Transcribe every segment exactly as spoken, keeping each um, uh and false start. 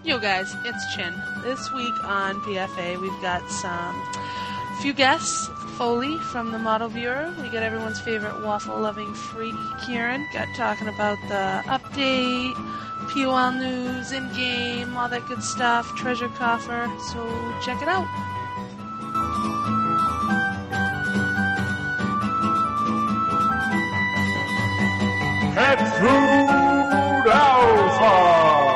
Yo guys, it's Chin. This week on P F A we've got some few guests. Foley from the Model Bureau. We got everyone's favorite waffle-loving freak, Kieran. Got talking about the update, P O L news, in-game, all that good stuff, treasure coffer. So check it out. Pet Food Alpha!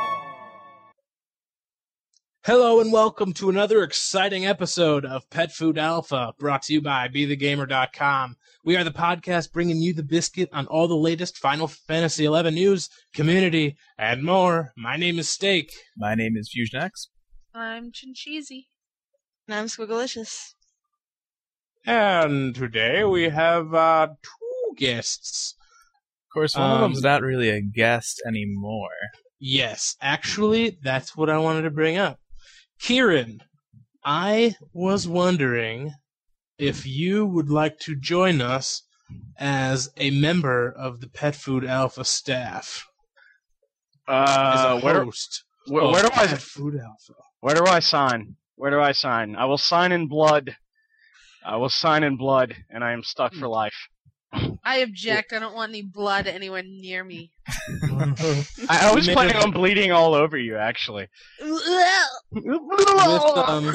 Hello and welcome to another exciting episode of Pet Food Alpha, brought to you by Be The Gamer dot com. We are the podcast bringing you the biscuit on all the latest Final Fantasy eleven news, community, and more. My name is Steak. My name is FusionX. I'm Chincheesy. And I'm Squigglicious. And today we have uh, two guests. Of course, one Um, of them's not really a guest anymore. Yes, actually, that's what I wanted to bring up. Kieran, I was wondering if you would like to join us as a member of the Pet Food Alpha staff. Uh, as a where, host. where, of where do I Pet Food Alpha. where do I sign? Where do I sign? I will sign in blood. I will sign in blood, and I am stuck for life. I object. I don't want any blood anywhere near me. I, I was You made planning it- on bleeding all over you, actually. With, um,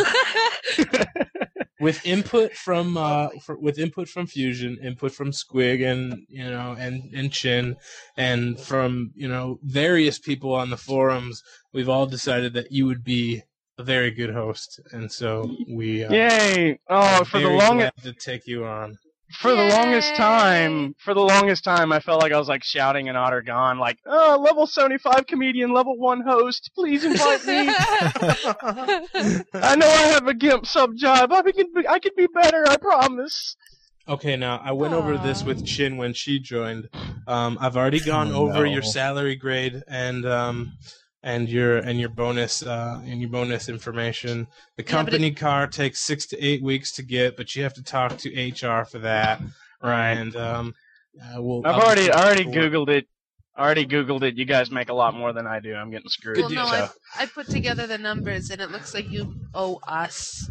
with input from uh, for, with input from Fusion, input from Squig, and you know, and and Chin, and from you know various people on the forums, we've all decided that you would be a very good host, and so we uh, Yay! Oh, are for the very longest glad to take you on. for the longest Yay! time, for the longest time, I felt like I was like shouting in Otter Gone, like, "Oh, level seventy-five comedian, level one host, please invite me." I know I have a GIMP sub job. I can be, I can be better. I promise. Okay, now I went over this Aw. with Chin when she joined. Um, I've already gone Oh, over no. your salary grade and um, and your and your bonus uh, and your bonus information. The but company car takes six to eight weeks to get, but you have to talk to H R for that. Right. And um, uh, we'll. I've I'll- already already googled it. Already googled it. You guys make a lot more than I do. I'm getting screwed. Well, no, So- I, I put together the numbers, and it looks like you owe us.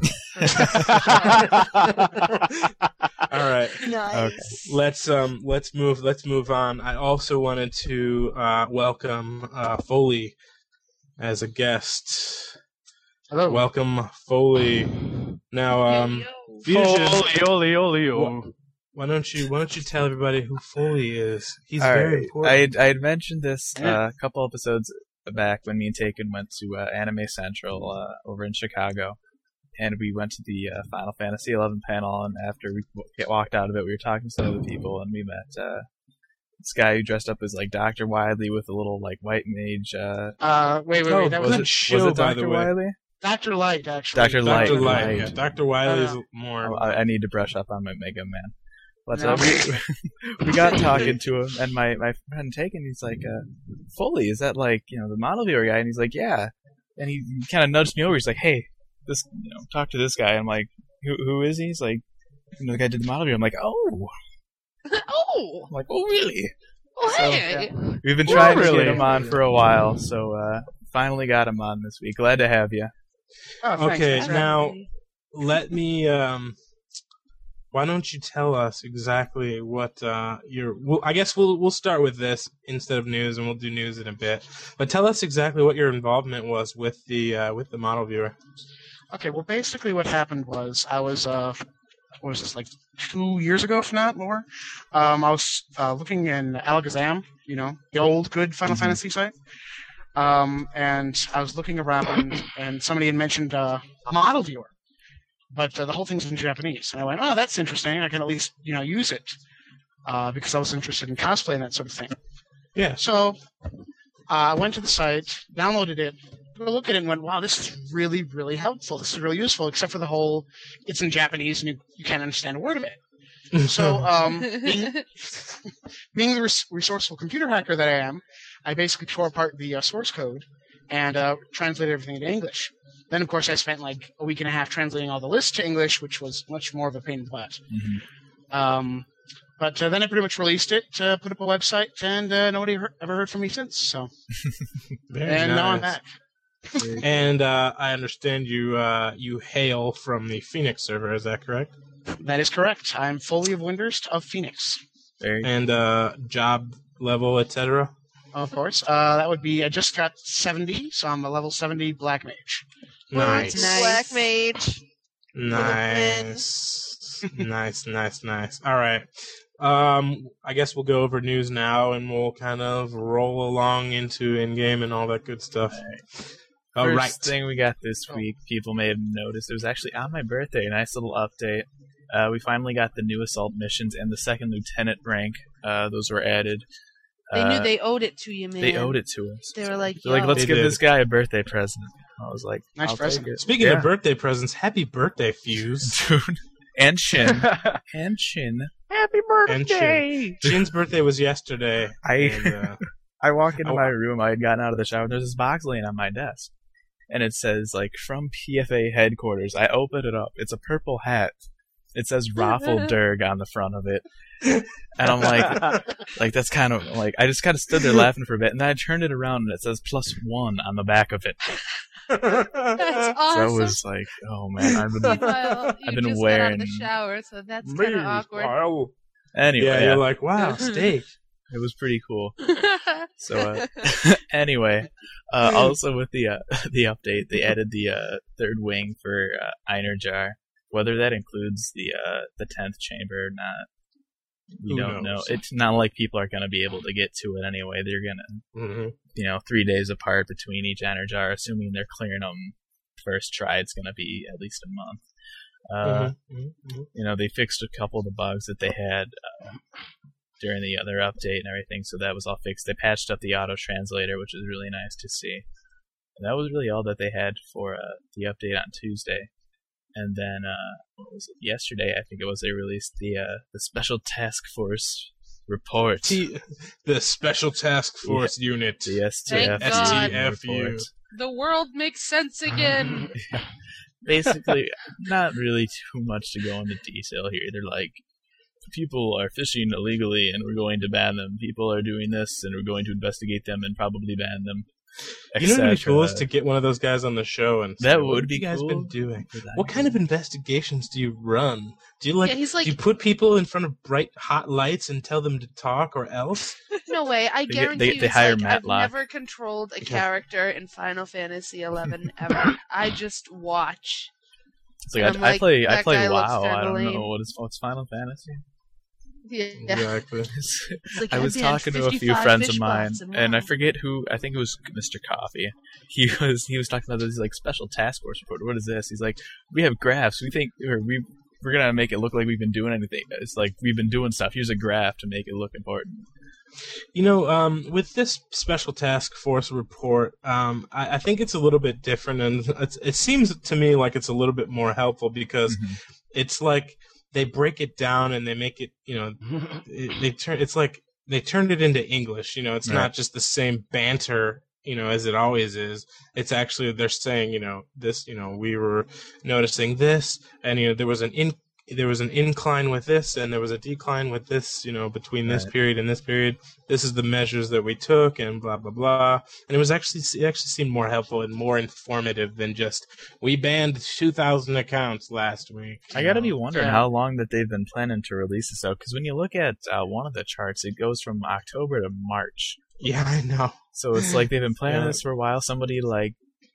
All right. Nice. Let's um let's move let's move on. I also wanted to uh, welcome uh, Foley as a guest. Hello. Welcome Foley. Now um Yo, yo. Fusion, Oli, oli, oli, oli. why don't you why don't you tell everybody who Foley is? He's All very right. important. I had, I had mentioned this Yeah. uh, a couple episodes back when me and Taken went to uh, Anime Central uh, over in Chicago, and we went to the uh, Final Fantasy eleven panel. And after we w- get walked out of it, we were talking to some other people, and we met uh, this guy who dressed up as like Doctor Wily with a little like white mage. Uh, Uh, wait, wait, Oh, wait. That was was, it it, show, was it by Doctor the way. Wily? Doctor Light, actually. Doctor Light. Doctor Light. Light. Yeah, Doctor Wiley's Uh, more. I, I need to brush up on my Mega Man. But No. uh, we, we got talking to him, and my, my friend Taken, he's like, uh, Foley, is that like, you know, the model viewer guy? And he's like, yeah. And he kind of nudged me over. He's like, hey, this, you know, talk to this guy. I'm like, who who is he? He's like, you know, the guy did the model viewer. I'm like, oh. Oh, I'm like, oh, really? oh, So, hey. We've been Well, trying to really? get him on for a while, so uh, finally got him on this week. Glad to have you. Oh, thanks. Okay, Thanks for now having me. let me. Um, why don't you tell us exactly what uh, your? Well, I guess we'll we'll start with this instead of news, and we'll do news in a bit. But tell us exactly what your involvement was with the uh, with the model viewer. Okay, well, basically what happened was I was, uh, what was this, like two years ago, if not more? Um, I was uh, looking in Alakazam, you know, the old good Final Mhm. Fantasy site. Um, and I was looking around, and, and somebody had mentioned uh, a model viewer. But uh, the whole thing's in Japanese. And I went, oh, that's interesting. I can at least, you know, use it. Uh, because I was interested in cosplay and that sort of thing. Yeah. So uh, I went to the site, downloaded it, took a look at it, and went, wow, this is really, really helpful. This is really useful, except for the whole, it's in Japanese and you, you can't understand a word of it. So, um, being, being the res- resourceful computer hacker that I am, I basically tore apart the uh, source code and uh, translated everything into English. Then, of course, I spent like a week and a half translating all the lists to English, which was much more of a pain in the butt. Mhm. Um, but uh, then I pretty much released it, uh, put up a website, and uh, nobody heard, ever heard from me since. So, Very and now I'm nice. back. And uh, I understand you uh, you hail from the Phoenix server. Is that correct? That is correct. I'm fully of Windurst of Phoenix. Very And uh, job level, et cetera. Of course. Uh, that would be, I just got seventy, so I'm a level seventy Black Mage. Nice. Nice. Black Mage. Nice. nice, nice, nice. All right. Um, I guess we'll go over news now, and we'll kind of roll along into in-game and all that good stuff. All First right. thing we got this week, people may have noticed, it was actually on my birthday. A nice little update. Uh, we finally got the new assault missions and the second lieutenant rank. Uh, those were added. They Uh, knew they owed it to you, man. They owed it to us. They were like, They're like, yo. let's They give did. this guy a birthday present. I was like, Nice I'll present. take it. Speaking Yeah. of birthday presents, happy birthday, Fuse. Dude. And Shin. and Shin. Happy And Shin. Shin's birthday was yesterday. I And, uh, I walk into Oh. my room. I had gotten out of the shower. And there's this box laying on my desk, and it says like from P F A headquarters. I open it up. It's a purple hat. It says Raffle Durg on the front of it, and I'm like, like that's kind of like I just kind of stood there laughing for a bit, and then I turned it around and it says plus one on the back of it. That's So awesome. I was like, oh man, I've been Well, you I've been just wearing- got out of the shower, so that's kind of awkward. Wow. anyway. Yeah, Yeah, you're like, wow, steak. it was pretty cool. So uh, anyway, uh, also with the uh, the update, they added the uh, third wing for uh, Einerjar. Whether that includes the uh, the tenth chamber or not, we Who don't know. knows? It's not like people are going to be able to get to it anyway. They're gonna, Mm-hmm. you know, three days apart between each Einerjar, assuming they're clearing them first try. It's going to be at least a month. Uh, Mm-hmm. you know, they fixed a couple of the bugs that they had uh, during the other update and everything, so that was all fixed. They patched up the auto translator, which was really nice to see. And that was really all that they had for uh, the update on Tuesday. And then, uh, what was it? Yesterday, I think it was, they released the uh, the Special Task Force report. T- the Special Task Force Unit. the S T F Thank God. S T F U. report. The world makes sense again. Basically, not really too much to go into detail here. They're like, people are fishing illegally and we're going to ban them. People are doing this and we're going to investigate them and probably ban them. You know what would be et cetera. cool is to get one of those guys on the show and say, That what would have be you guys cool. been doing? Good What idea. kind of investigations do you run? Do you like, Yeah, he's like- do you put people in front of bright hot lights and tell them to talk, or else? No way. I They get- guarantee they- you, they it's hire like, I've Matlock. never controlled a character in Final Fantasy eleven ever. I just watch. It's like, and I, I'm I like, play I that play guy looks WoW. I kinda don't lame. know what is what's Final Fantasy. Yeah. Exactly. It's like, I was "Goddamn, talking to a few fifty-five friends of fish mine, bots in and I WoW." forget who. I think it was Mister Coffee. He was he was talking about this like special task force report. What is this? He's like, we have graphs. We think or we we're gonna make it look like we've been doing anything. It's like we've been doing stuff. Here's a graph to make it look important. You know, um, with this Special Task Force report, um, I, I think it's a little bit different, and it's, it seems to me like it's a little bit more helpful because Mhm. it's like they break it down and they make it, you know, it, they turn. It's like they turned it into English. You know, it's Right. not just the same banter, you know, as it always is. It's actually they're saying, you know, this, you know, we were noticing this, and you know, there was an in. There was an incline with this, and there was a decline with this, you know, between this Right. period and this period. This is the measures that we took, and blah blah blah. And it was actually it actually seemed more helpful and more informative than just we banned two thousand accounts last week. I you gotta know? be wondering Yeah. how long that they've been planning to release this out. Because when you look at uh, one of the charts, it goes from October to March. Yeah, I know. So it's like they've been planning Yeah. this for a while. Somebody like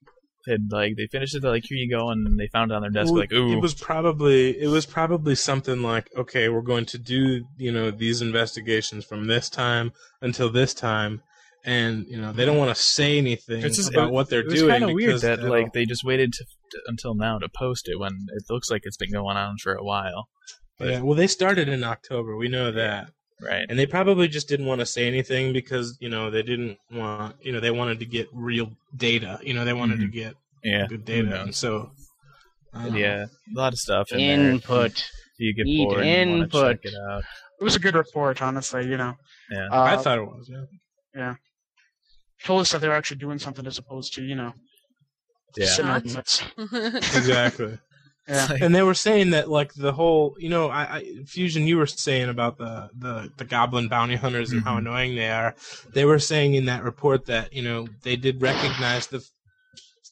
had like they finished it. They're like, here you go, and they found it on their desk. Well, like, ooh, it was probably it was probably something like, okay, we're going to do, you know, these investigations from this time until this time, and you know they don't want to say anything It's just- about it- what they're it was doing. kind of weird because that it'll- like they just waited to, to, until now to post it when it looks like it's been going on for a while. yeah, well, they started in October. We know that. Right. And they probably just didn't want to say anything because, you know, they didn't want, you know, they wanted to get real data. You know, they wanted Mhm. to get Yeah. good who data. knows? And so, I don't know. Yeah, a lot of stuff in there. Input. If you get Need bored and want to input. check it out. It was a good report, honestly. You know, Yeah. uh, I thought it was, yeah. told us that they're actually doing something as opposed to you know Yeah. sitting on Not. butts. Exactly. Yeah. Like, And they were saying that, like, the whole, you know, I, I Fusion, you were saying about the, the, the goblin bounty hunters and how Mhm. annoying they are. They were saying in that report that, you know, they did recognize the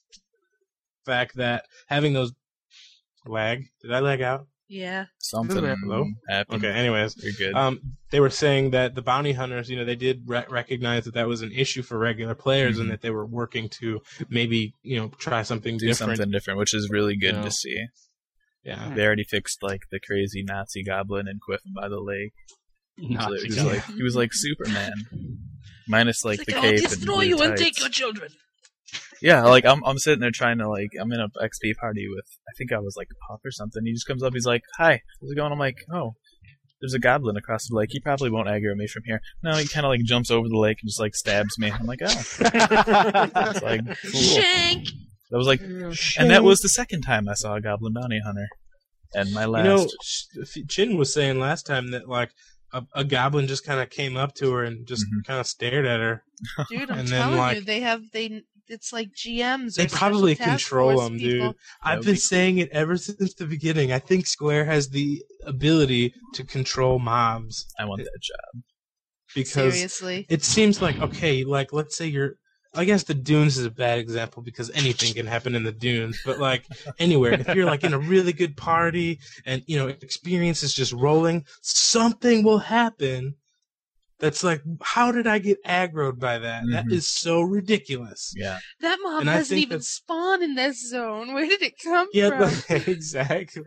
fact that having those lag. Did I lag out? Yeah. Something Hello? happened. Okay. Anyways, You're good. um, they were saying that the bounty hunters, you know, they did re- recognize that that was an issue for regular players, Mhm. and that they were working to maybe, you know, try something Do different. something different, which is really good Yeah. to see. Yeah. They already fixed like the crazy Nazi goblin in Quiffen by the lake. Nazi he, was goblin. like, he was like Superman, minus like It's the like, cape I'll and destroy blue you and tights. take your children. Yeah, like I'm I'm sitting there trying to like I'm in a X P party with I think I was like Puff or something. He just comes up, he's like, "Hi, how's it going?" I'm like, "Oh, there's a goblin across the lake. He probably won't aggro me from here." No, he kind of like jumps over the lake and just like stabs me. I'm like, "Oh." It's like cool. Shank. That was like, and that was the second time I saw a goblin bounty hunter. And my last, You know, Ch- Chin was saying last time that like a, a goblin just kind of came up to her and just Mhm. kind of stared at her. Dude, I'm And then, telling like- you, they have they. It's like G Ms. They or probably special task control force them, people. dude. I've would been be saying it ever since the beginning. I think Square has the ability to control mobs I want that job. because Seriously. it seems like, okay, like let's say you're. I guess the dunes is a bad example because anything can happen in the dunes, but like anywhere, if you're like in a really good party and you know experience is just rolling, something will happen. That's like, how did I get aggroed by that? That Mhm. is so ridiculous. Yeah. That mob And I hasn't think even that's- spawned in this zone. Where did it come Yeah, from? but- exactly.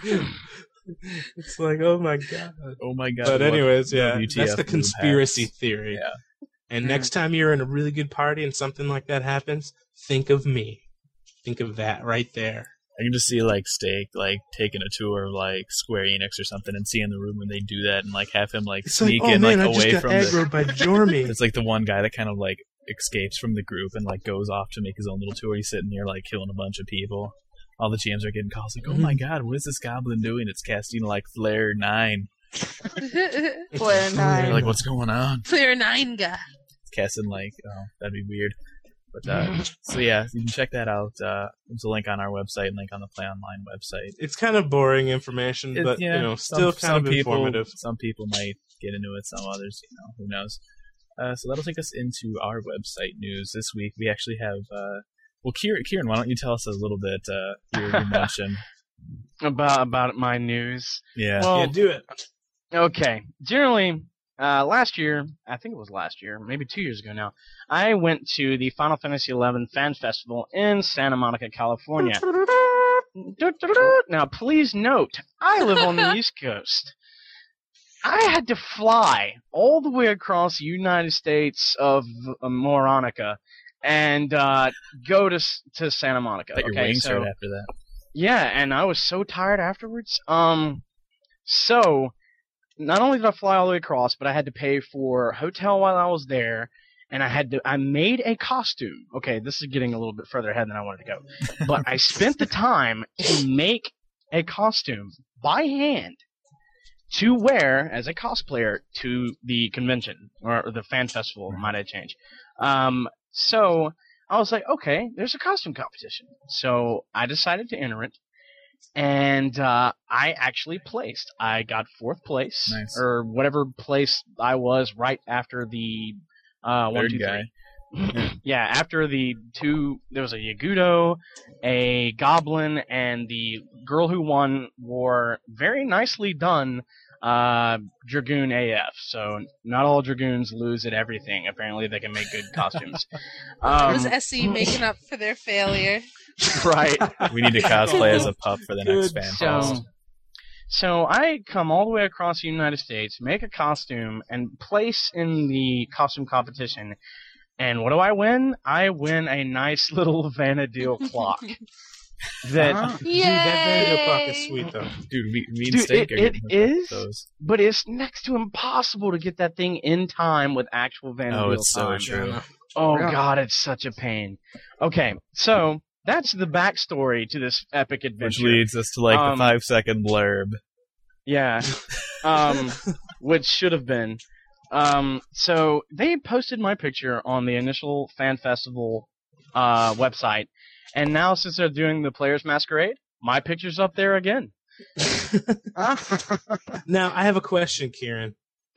It's like, oh my god. Oh my god. But what- anyways, yeah, W T F that's the move conspiracy hacks. theory. Yeah. And Mhm. next time you're in a really good party and something like that happens, think of me. Think of that right there. I can just see like Steak like taking a tour of like Square Enix or something and seeing the room when they do that and like have him like It's sneak like, oh in man, like I just away got from the. aggroed by Jormy. It's like the one guy that kind of like escapes from the group and like goes off to make his own little tour. He's sitting here like killing a bunch of people. All the G Ms are getting calls like, "Oh my god, what is this goblin doing? It's casting like Flare nine." Flare They're nine. like, "What's going on?" Clear nine guy. It's casting like, oh, that'd be weird. But uh, so yeah, you can check that out. Uh, there's a link on our website and link on the Play Online website. It's kind of boring information, It- but yeah, you know, some- still kind some of people, informative. Some people might get into it, some others, you know, who knows. Uh, so that'll take us into our website news this week. We actually have, uh, well, Kieran, Kieran, why don't you tell us a little bit? Uh, you, you mentioned, about about my news. yeah, Well, Yeah, do it. Okay. Generally, uh, last year, I think it was last year, maybe two years ago now, I went to the Final Fantasy eleven Fan Festival in Santa Monica, California. Now, please note, I live on the East Coast. I had to fly all the way across the United States of uh, Moronica and uh, go to s- to Santa Monica. bet your okay, wings so hurt after that. yeah, and I was so tired afterwards. Um, so not only did I fly all the way across, but I had to pay for hotel while I was there, and I had to. I made a costume. Okay, this is getting a little bit further ahead than I wanted to go, but I spent the time to make a costume by hand to wear as a cosplayer to the convention or the fan festival, might I change. Um, so I was like, okay, there's a costume competition. So I decided to enter it, and uh, I actually placed. I got fourth place, Nice. or whatever place I was right after the uh, one, Third two, guy. three. Yeah, after the two, there was a Yagudo, a Goblin, and the girl who won wore very nicely done uh, Dragoon A F. So not all Dragoons lose at everything. Apparently, they can make good costumes. It Um, was S E making up for their failure. right. We need to cosplay as a pup for the next Good fan So, fest. so I come all the way across the United States, make a costume, and place in the costume competition. And what do I win? I win a nice little Vanadil clock. That, Ah. Dude, that video clock is Yay! sweet though. Dude, we, me and Dude, Steak it- are getting it hooked up with is? those. but it's next to impossible to get that thing in time with actual Vanadil Oh, it's so time. true. Oh Yeah. god, it's such a pain. Okay, so that's the backstory to this epic Which adventure. leads us to like Um, the five second blurb. Yeah. Um, which should have been. Um, so they posted my picture on the initial fan festival uh, website, and now since they're doing the Players Masquerade, my picture's up there again. Now I have a question, Kieran.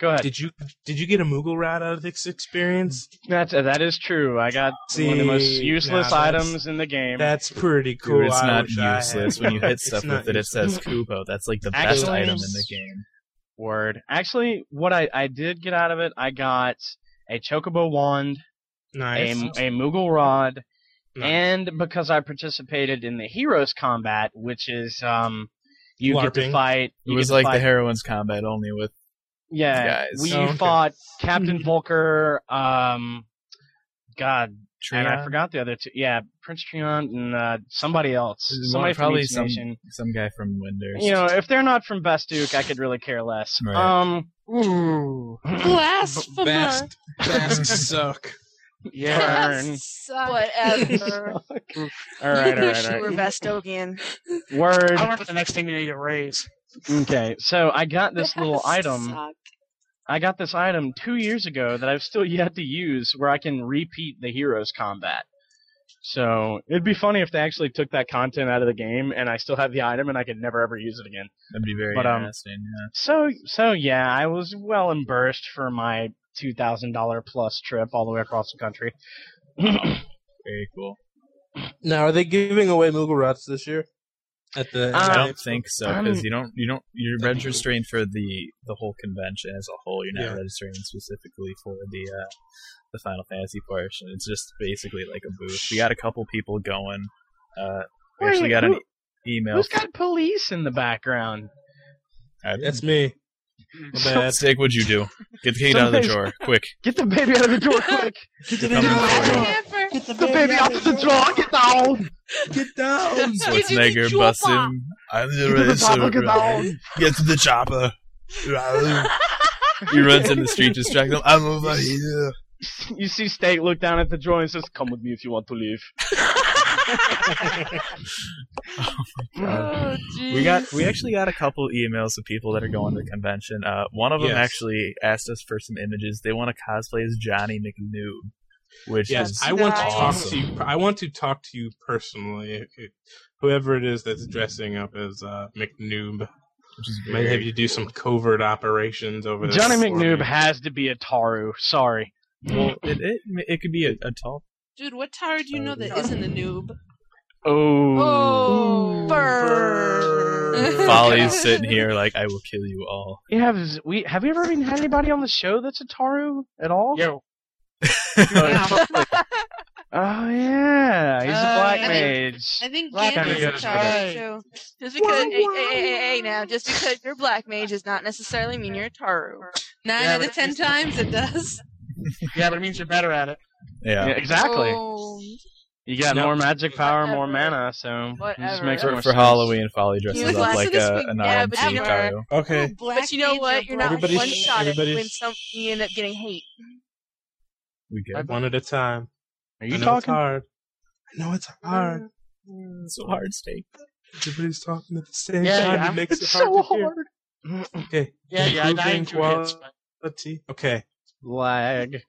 Go ahead. Did you did you get a Moogle Rod out of this experience? That's that is true. I got See, one of the most useless nah, that's- items in the game. That's pretty cool. Dude, it's I not wish I useless. had- When you hit It's stuff not with it, it says useless. Kupo. That's like the best Actually- item in the game. Word. Actually, what I, I did get out of it, I got a Chocobo wand, Nice. a, a Moogle Rod, Nice. and because I participated in the Heroes Combat, which is um, you get to LARPing. fight. It You was get to like fight, the Heroines combat only with yeah. guys. We Oh, okay. fought Captain Volker. Um, God, and I Trion. forgot the other two. Yeah, Prince Trion and uh, somebody else. One- Somebody from probably each some nation. some guy from Winders. You know, if they're not from Bastuk, I could really care less. Right. Um, ooh. Blasphemer. Bast, Bast suck. Yarn. Whatever. all right, all right, Wish all you were right. Vestogian. Word. I remember the next thing we need to raise. Okay, so I got this little Best item. suck. I got this item two years ago that I've still yet to use, where I can repeat the heroes combat. So it'd be funny if they actually took that content out of the game, and I still have the item, and I could never ever use it again. That'd be very But, um, interesting. Yeah. So, so yeah, I was well embarrassed for my two thousand dollar plus trip all the way across the country. Very cool. Now, are they giving away Moogle Rods this year? At the Uh, I Um, don't think so because um, you don't you don't you're registering for the the whole convention as a whole. You're not Yeah. registering specifically for the uh, the Final Fantasy portion. It's just basically like a booth. We got a couple people going. Uh, we Wait, actually got an who- e- email. Who's got police in the background? I- That's me. My bad. Steak, what'd you do? Get the kid out of the drawer, quick! Get the baby out of the door quick! Get the Coming for you. Hamper. Get the The baby out of the door! Get down! Get down! Schwarzenegger Chopper. busting. I'm the Get to the chopper, get down! Get to the chopper. He runs in the street, distract them. I'm over here. You see Steak look down at the door and says, "Come with me if you want to leave." Oh, We got jeez. we actually got a couple emails of people that are going to the convention. Uh, one of them Yes. actually asked us for some images. They want to cosplay as Johnny McNoob, which Yes, is I want to Nice. talk to you. I want to talk to you personally. Whoever it is that's dressing up as uh, McNoob, which is might have very you do some covert operations over there. Johnny for McNoob me. has to be a Taru. Sorry. well. It it, it could be a, a tall. Dude, what tower do you know that isn't a noob? Oh. Oh, Burn. Folly's sitting here like I will kill you all. You have we have you ever even had anybody on the show that's a Taru at all? Yo. Oh yeah, he's a Uh, black I think- mage. I think Black Gandalf's guy a goes tower right. too. Just because, hey, hey, hey, hey, hey, now, just because you're black mage does not necessarily mean you're a Taru. Nine Yeah, out of but ten it's- times it does. Yeah, but it means you're better at it. Yeah. Yeah, exactly. Oh, You got Nope. more magic power, more Whatever. mana, so it just Whatever. makes For, more for sense. Halloween, Folly dresses He was up last like of this a, week. an Yeah, R M but C you know- Taru. Okay. but you know what? You're not Everybody's- one shot at everybody's- when some you end up getting hate. We good. One at a time. Are I you know talking? It's hard. I know it's hard. So hard, Steak. Everybody's talking at the same Yeah, time. yeah, It makes it It's hard so to hear. hard. Okay. Yeah, yeah, I died in Improving two hits. but- quality. Okay. Lag.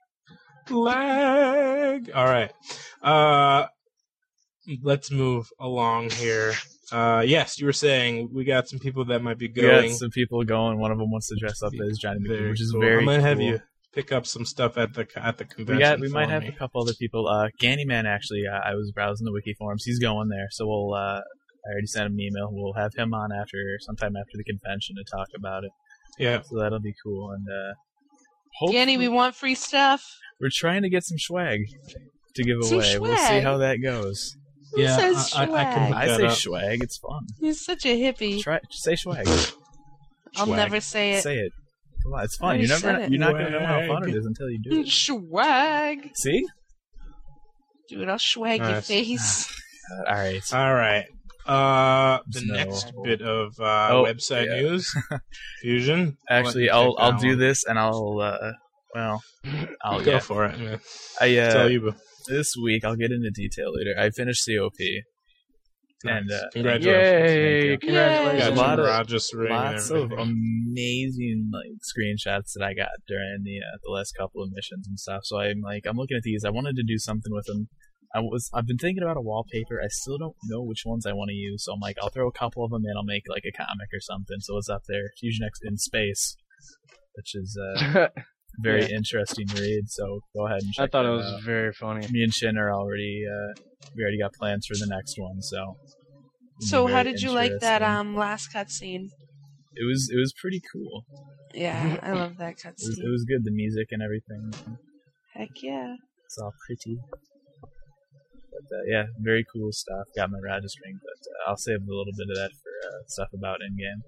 Lag. All right. Uh, let's move along here. Uh, yes, you were saying we got some people that might be We got going. some people going. One of them wants to dress up as Johnny Very McNoob, which is cool. very I'm gonna have cool. you pick up some stuff at the at the convention. We got. We for might have me. a couple other people. Uh, Gandyman actually. Uh, I was browsing the wiki forums. He's going there, so we'll. Uh, I already sent him an email. We'll have him on after sometime after the convention to talk about it. Yeah. So that'll be cool. And uh, Danny, we hopefully- want free stuff. we're trying to get some swag to give Some away. We'll see swag? how that goes. Who Yeah, says I, I, I can swag? look I that say up. swag. It's fun. He's such a hippie. Try say swag. I'll Swag. never say it. Say it. Come on, it's I fun. already You're never. said it. You're not gonna know how fun Swag. it is until you do it. Swag. See? Dude, I'll swag Nice. your face. Uh, all right. All right. Uh, the No. next bit of uh, Oh, website yeah. news, Fusion. Actually, I'll I'll let you I'll take do that one. this, and I'll uh, well, I'll Go go. for it, man. I uh, Tell you, boo. this week I'll get into detail later. I finished C O P, and Nice. uh, Congratulations. Yay! Thank you. Congratulations. Got a lot your of- Rogers ring and lots of everything. amazing like screenshots that I got during the uh, the last couple of missions and stuff. So I'm like, I'm looking at these. I wanted to do something with them. I was I've been thinking about a wallpaper. I still don't know which ones I want to use. So I'm like, I'll throw a couple of them in. I'll make like a comic or something. So it's up there, Fusion X in space. which is uh, very Yeah. interesting read. So go ahead and I check thought that it was out. very funny. Me and Shin are already uh, we already got plans for the next one. So. it'll be So how very did you like that interesting. um last cutscene? It was it was pretty cool. Yeah, I love that It was, it cutscene. was good. The music and everything. Heck yeah. It's all pretty. But uh, yeah, very cool stuff. Got my Rajas ring, but uh, I'll save a little bit of that for uh, stuff about in game.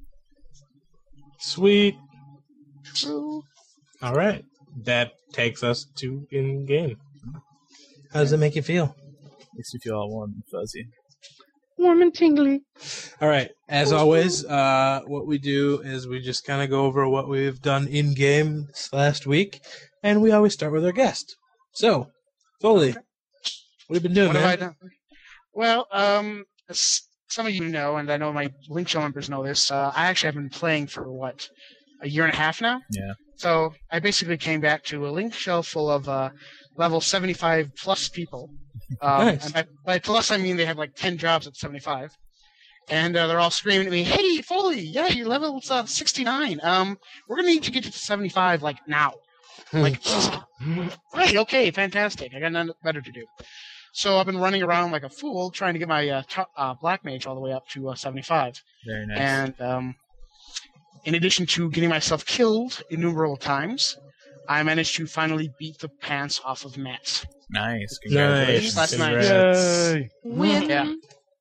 Sweet. All right. That takes us to in game. How does it make you feel? Makes you feel all warm and fuzzy. Warm and tingly. All right. As always, uh, what we do is we just kind of go over what we've done in game this last week, and we always start with our guest. So, Foley, what have you been doing, What have I man? done? Well, um, as some of you know, and I know my Link Show members know this, uh, I actually have been playing for, what, a year and a half now? Yeah. So I basically came back to a Link Show full of uh, level seventy-five plus people. Um, Nice. And by, by plus, I mean they have like ten jobs at seventy-five. And uh, they're all screaming at me, "Hey, Foley, yeah, your level's uh, sixty-nine. Um, we're going to need to get you to seventy-five, like, now." Like, right, okay, fantastic. I got nothing better to do. So I've been running around like a fool trying to get my uh, t- uh, Black Mage all the way up to uh, seventy-five. Very nice. And um, in addition to getting myself killed innumerable times, I managed to finally beat the pants off of Matt. Nice. Nice. Congratulations. That's nice. Congrats. Yay. Win. Yeah.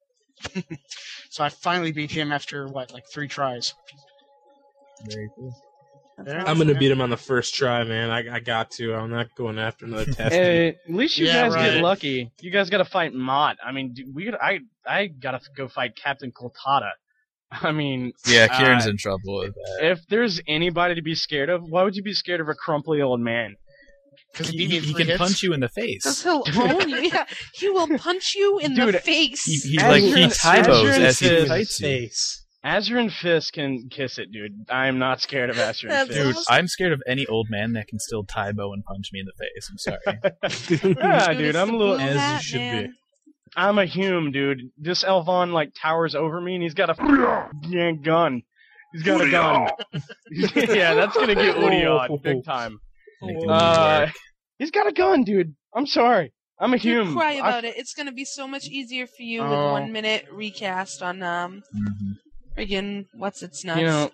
So I finally beat him after, what, like three tries. Very cool. I'm gonna beat him on the first try, man. I, I got to. I'm not going after another test. Hey, at least you Yeah, guys right. get lucky. You guys got to fight Mott. I mean, dude, we could, I I gotta go fight Captain Koltada. I mean, Yeah, Kieran's uh, in trouble with that. if there's anybody to be scared of, why would you be scared of a crumply old man? Because He, he, he can punch you in the Because face. he'll own you. Yeah, he will punch you in the Dude, face. He, he As like you're he in- Tybo's as you're in as he his fights you. face. Azure and Fisk can kiss it, dude. I am not scared of Azure and That's Fisk. Dude, awesome. I'm scared of any old man that can still Tybo and punch me in the face. I'm sorry. Yeah, Dude, dude, it's I'm the a little. blue As you hat, should be. man. I'm a Hume, dude. This Elvon like towers over me, and he's got a yeah, gun. He's got a gun. Yeah, that's gonna get Woody odd, big time. Make the Uh, work. he's got a gun, dude. I'm sorry. I'm a Don't Hume. cry I- about it. It's gonna be so much easier for you with Oh. one minute recast on um Mhm. friggin' what's its nuts. You know.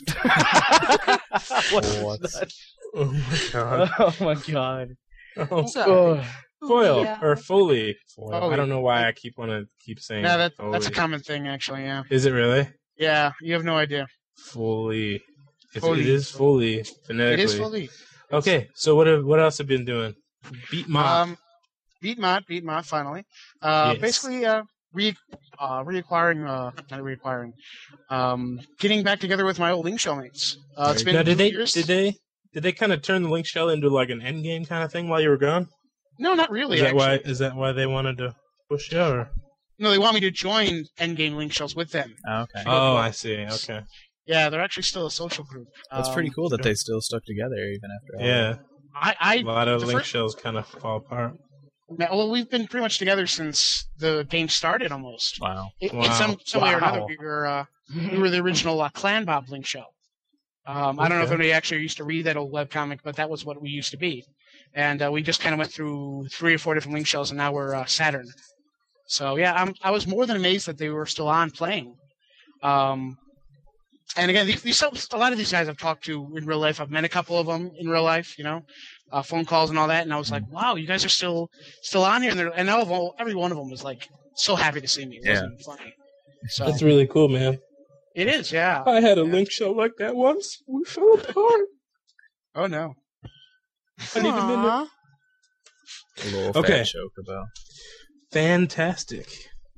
What's What? that? Oh my god. Oh my god. Oh, Sorry. Ugh. Foil Yeah. or Foley. Foil. Foley. I don't know why I keep want to keep saying. Yeah, that, Foley. that's a common thing, actually, yeah. Is it really Yeah, you have no idea. Foley? It's, Foley. It is Foley phonetically. It is fully. Okay, so what have, what else have you been doing? Beat Mop. Um, beat Mott, beat Mott, finally. Uh, Yes. Basically, uh, re, uh, reacquiring, uh, not reacquiring, um, getting back together with my old Link Show mates. Uh, it's been now, did two they years. did they did they kind of turn the Link Shell into like an end game kind of thing while you were gone? No, not really, Is that actually. why? Is that why they wanted to push you? Or? No, they want me to join Endgame Link Shells with them. Oh, okay. Oh, I see. Okay. Yeah, they're actually still a social group. That's Um, pretty cool that they still stuck together even after all Yeah, I, I, a lot of the Link first- Shells kind of fall apart. well, we've been pretty much together since the game started, almost. that. Wow. In, in Wow. some, some way or another, Wow. we were, uh, we were the original uh, Clan Bob Link Show. Um, I don't know if Okay. anybody actually used to read that old webcomic, but that was what we used to be. And uh, we just kind of went through three or four different Link Shells, and now we're uh, Saturn. So yeah, I'm, I was more than amazed that they were still on playing. Um, and again, these, these a lot of these guys I've talked to in real life. I've met a couple of them in real life, you know, uh, phone calls and all that. And I was like, wow, you guys are still still on here. And, they're, and all of them, every one of them was like so happy to see me. It Yeah. wasn't funny. So That's really cool, man. it is, yeah. I had a Link Shell like that once. We fell apart. Oh no. I need a minute. Aw. A little Okay. fat chocobo. Fantastic.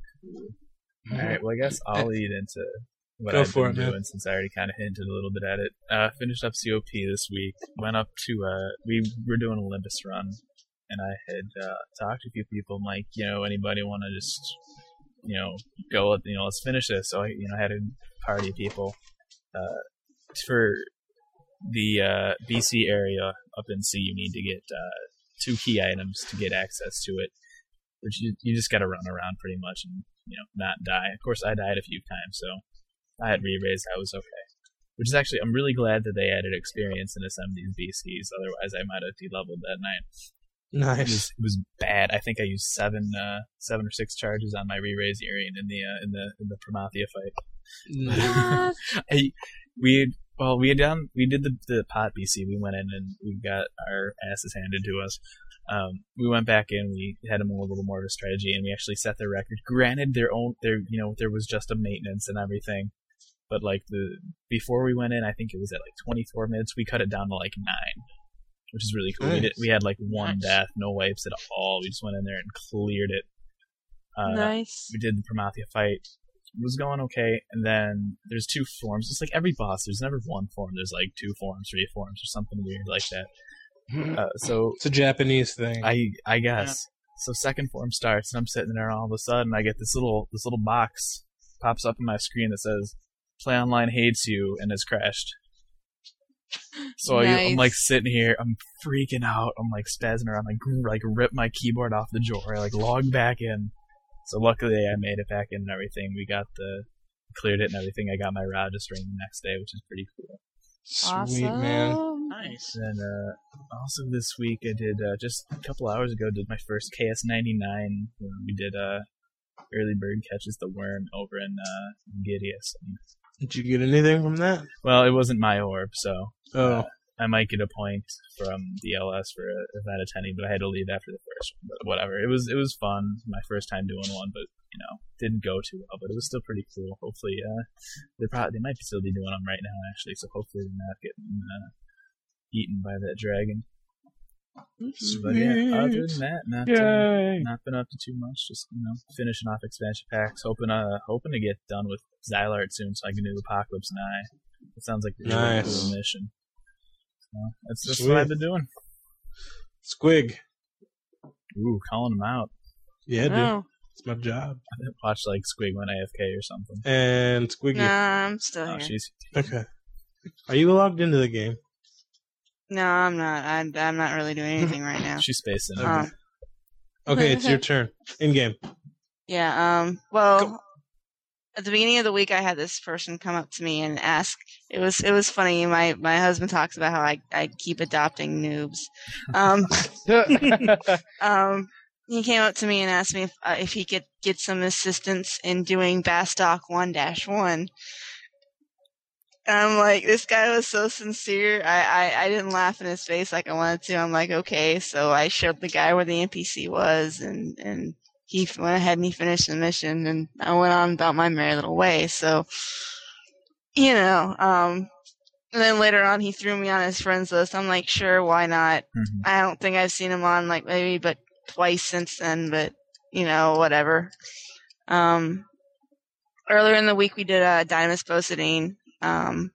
All right. Well, I guess I'll lead into what Go I've for been it, man. doing since I already kind of hinted a little bit at it. Uh, finished up C O P this week. Went up to uh, we were doing Olympus run, and I had uh, talked to a few people. I'm like, you know, anybody want to just, you know, go? You know, let's finish this. So I, you know, had a party of people uh, for the uh, B C area up in C. You need to get uh, two key items to get access to it. Which you, you just got to run around pretty much and, you know, not die. Of course, I died a few times, so I had re-raised. I was okay. which is actually I'm really glad that they added experience into some of these B Cs. Otherwise, I might have de-leveled that night. It Nice. was, it was bad. I think I used seven, uh, seven or six charges on my re-raise Urian in the uh, in the in the Promathia fight. What? I, we had, well, we had done we did the the pot B C. We went in and we got our asses handed to us. Um, we went back in. We had them a little more of a strategy, and we actually set their record. Granted, their own their you know there was just a maintenance and everything, but like the before we went in, I think it was at like twenty-four minutes. We cut it down to like nine. Which is really cool. Nice. We, did, we had like one Nice. death, no wipes at all. We just went in there and cleared it. Uh, Nice. We did the Promathia fight. It was going okay, and then there's two forms. It's like every boss. There's never one form. There's like two forms, three forms, or something weird like that. Uh, so It's a Japanese thing. I I guess so. Second form starts, and I'm sitting there, and all of a sudden, I get this little this little box pops up on my screen that says "Play Online hates you" and has crashed. So I, I'm Nice. like sitting here, I'm freaking out, I'm like spazzing around, like like rip my keyboard off the drawer, I like log back in. So luckily I made it back in and everything. We got the cleared it and everything. I got my rod just ring the next day, which is pretty cool. Sweet Awesome. man. Nice. And uh, also this week I did uh, just a couple hours ago did my first K S ninety-nine. We did uh, early bird catches the worm over in uh, Gideus. Did you get anything from that? Well, it wasn't my orb, so. Oh, I might get a point from D L S for a event attending, but I had to leave after the first one. But whatever, it was it was fun. My first time doing one, but you know, didn't go too well. But it was still pretty cool. Hopefully, uh, they probably they might still be doing them right now actually. So hopefully they're not getting uh, eaten by that dragon. But yeah, other than that, not uh, Yay! not been up to too much. Just you know, finishing off expansion packs. Hoping uh hoping to get done with Xylart soon, so I can do Apocalypse Nigh. It sounds like a really Nice. cool mission. So that's just Sweet. what I've been doing. Squig. Ooh, calling them out. Yeah, dude. No. It's my job. I didn't watch like Squig when A F K or something. And Squiggy. Nah, I'm still Oh, here. she's Okay. Are you logged into the game? No, I'm not. I'm, I'm not really doing anything right now. she's spacing. Okay. Um, Okay, it's your turn. In game. yeah. Um. Well, at the beginning of the week, I had this person come up to me and ask. It was it was funny. My my husband talks about how I I keep adopting noobs. Um. um. He came up to me and asked me if uh, if he could get some assistance in doing Bastock one dash one. And I'm like, this guy was so sincere. I, I, I didn't laugh in his face like I wanted to. I'm like, okay. So I showed the guy where the N P C was, and, and he went ahead and he finished the mission, and I went on about my merry little way. So, you know, um, and then later on he threw me on his friends list. I'm like, sure, why not? Mhm. I don't think I've seen him on like maybe but twice since then, but you know, whatever. Um, earlier in the week we did a Dynamis Bosidine. Um,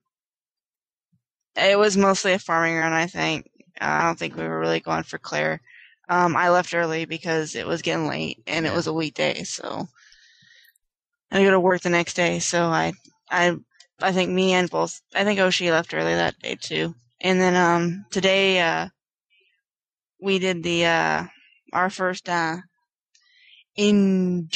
it was mostly a farming run, I think. Uh, I don't think we were really going for Claire. Um, I left early because it was getting late and it was a weekday, so I had to go to work the next day. So I, I, I think me and both, I think Oshi left early that day too. And then um, today uh, we did the uh, our first uh, in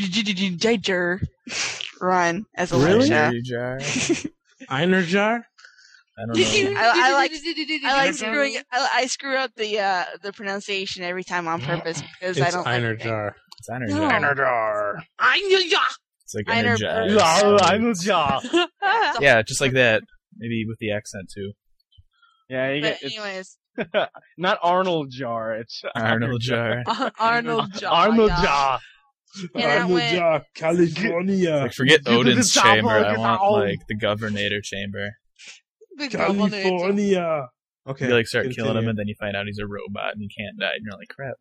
run as a Really? Lasha. Jerry Jar. Einerjar? I don't know. I, I like I like screwing. I, I screw up the uh, the pronunciation every time on purpose because I It's don't. like it. Einerjar. It's Einerjar. No. Einerjar. It's like Einer- Energized. Yeah, Einerjar. Yeah, just like that. Maybe with the accent too. Yeah, you But get, it's anyways, not Arnold Jar. It's Arnold Jar. Arnold Jaw. Arnold yeah. Jar. And I went- Einerjar, California. Like forget Give it Odin's the chamber. double, I get want the old- like the Governator chamber. Big double nature. California. Okay. You like start killing him, continue. and then you find out he's a robot and he can't die, and you're like, crap.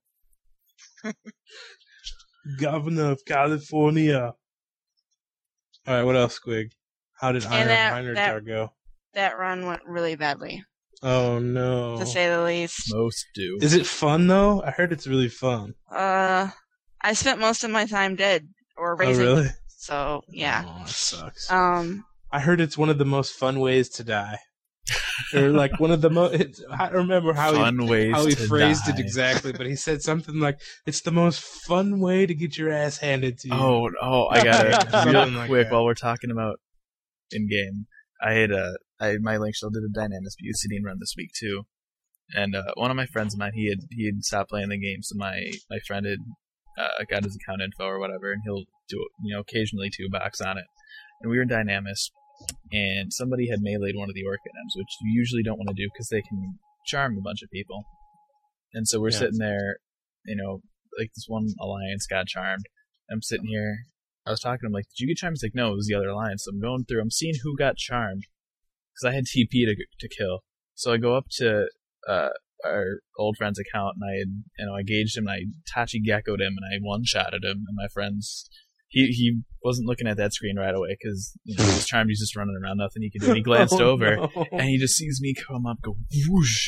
Governor of California. All right, what else, Squig? How did Einer, And that- Einerjar that- go? that run went really badly, Oh no. to say the least. Most do. Is it fun though? I heard it's really fun. Uh, I spent most of my time dead or Oh raising. really? So yeah. Oh, that sucks. Um. I heard it's one of the most fun ways to die. Or like one of the most. I don't remember how he Fun ways how he to phrased die. it exactly, but he said something like, "It's the most fun way to get your ass handed to you." Oh, oh, I got it. Something Real like quick, that. while we're talking about in game, I had uh, I my link still did a Dynamis Bucidine run this week too, and uh, one of my friends of mine he had he had stopped playing the game, so my my friend had uh, got his account info or whatever, and he'll do you know occasionally two box on it, and we were in Dynamis, and somebody had meleeed one of the Orchidams, which you usually don't want to do because they can charm a bunch of people, and so we're Yeah. sitting there, you know, like this one alliance got charmed. I'm sitting here. I was talking to him like, "Did you get charmed?" He's like, "No, it was the other alliance." So I'm going through. I'm seeing who got charmed because I had T P to to kill. So I go up to uh, our old friend's account and I had, you know, I gauged him and I Tachi Gecko'd him and I one-shotted him. And my friend's he he wasn't looking at that screen right away because you know, he was charmed. He's just running around, nothing he could do. And he glanced Oh, over no. and he just sees me come up, go whoosh.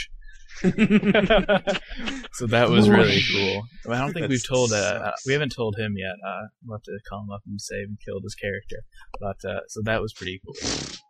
So that was really cool. I, mean, I don't think That we've told. Uh, sucks. uh, we haven't told him yet. Uh, we'll have to call him up and say we killed his character. But uh, so that was pretty cool.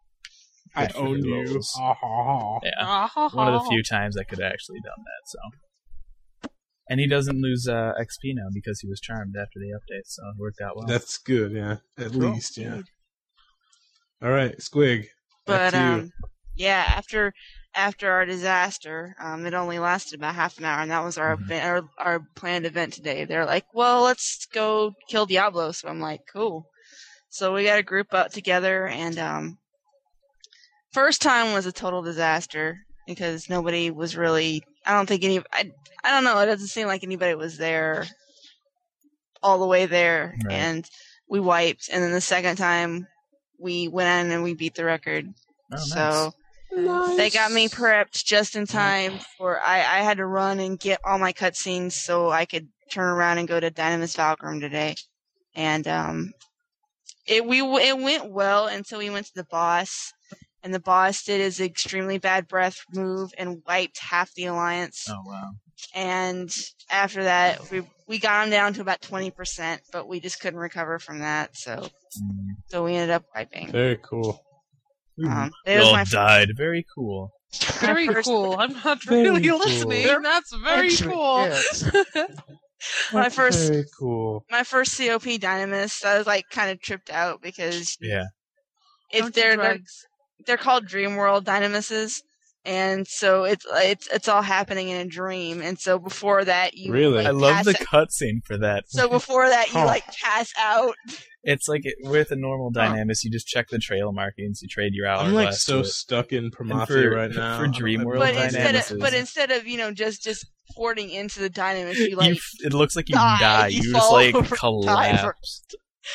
I Good for own the you. rolls. Ha, ha, ha. Yeah, one of the few times I could have actually done that. So, and he doesn't lose uh, X P now because he was charmed after the update. So it worked out well. That's good, yeah. At Cool. least, yeah. All right, Squig. Back But to you. um, yeah, after after our disaster, um, it only lasted about half an hour, and that was our Mhm. event, our, our planned event today. They're like, "Well, let's go kill Diablo." So I'm like, "Cool." So we got a group up together, and um, first time was a total disaster because nobody was really. I don't think any. I I don't know. It doesn't seem like anybody was there all the way there, Right. and we wiped. And then the second time, we went in and we beat the record. Oh, nice. So they got me prepped just in time for I, I had to run and get all my cutscenes so I could turn around and go to Dynamis Valkyrum today. And um it we it went well until we went to the boss, and the boss did his extremely bad breath move and wiped half the alliance. Oh wow. And after that we we got him down to about twenty percent, but we just couldn't recover from that, so Mm. so we ended up wiping. Very cool. Um, We it was all my died. Very cool. Very first- cool. I'm not Very really cool. listening. That's very Excellent, cool. yes. My That's first- Very cool. my first C O P Dynamis, I was like kind of tripped out because Yeah. it's Don't do they're, they're drugs. they're called Dream World Dynamises, and so it's it's it's all happening in a dream. And so before that, you Really? like, I love pass the out- cutscene for that. So before that, you Huh. like pass out. It's like it, with a normal Dynamis, you just check the trail markings, you trade your hourglass. I'm like so to it. stuck in Prometheus for- right now. for I'm- Dream I'm- World But Well, instead Dynamis of but is- instead of you know just just porting into the Dynamis, you You like f- it looks like you die, die. you You, just fall like over, die collapse.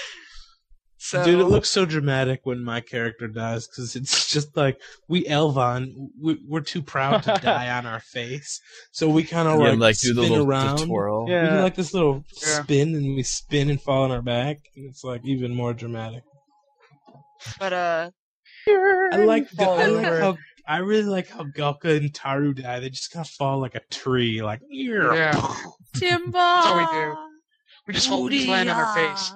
so. Dude, it looks so dramatic when my character dies because it's just like we Elvon, we, we're too proud to die on our face, so we kind of Yeah, like, like do spin the little around. the twirl. We do Yeah. like this little Yeah. spin, and we spin and fall on our back, and it's like even more dramatic. But uh, I like, the, I like over. how I really like how Galka and Taru die. They just kind of fall like a tree, like Yeah. Timba. That's all we do. We just fall, we just land on our face.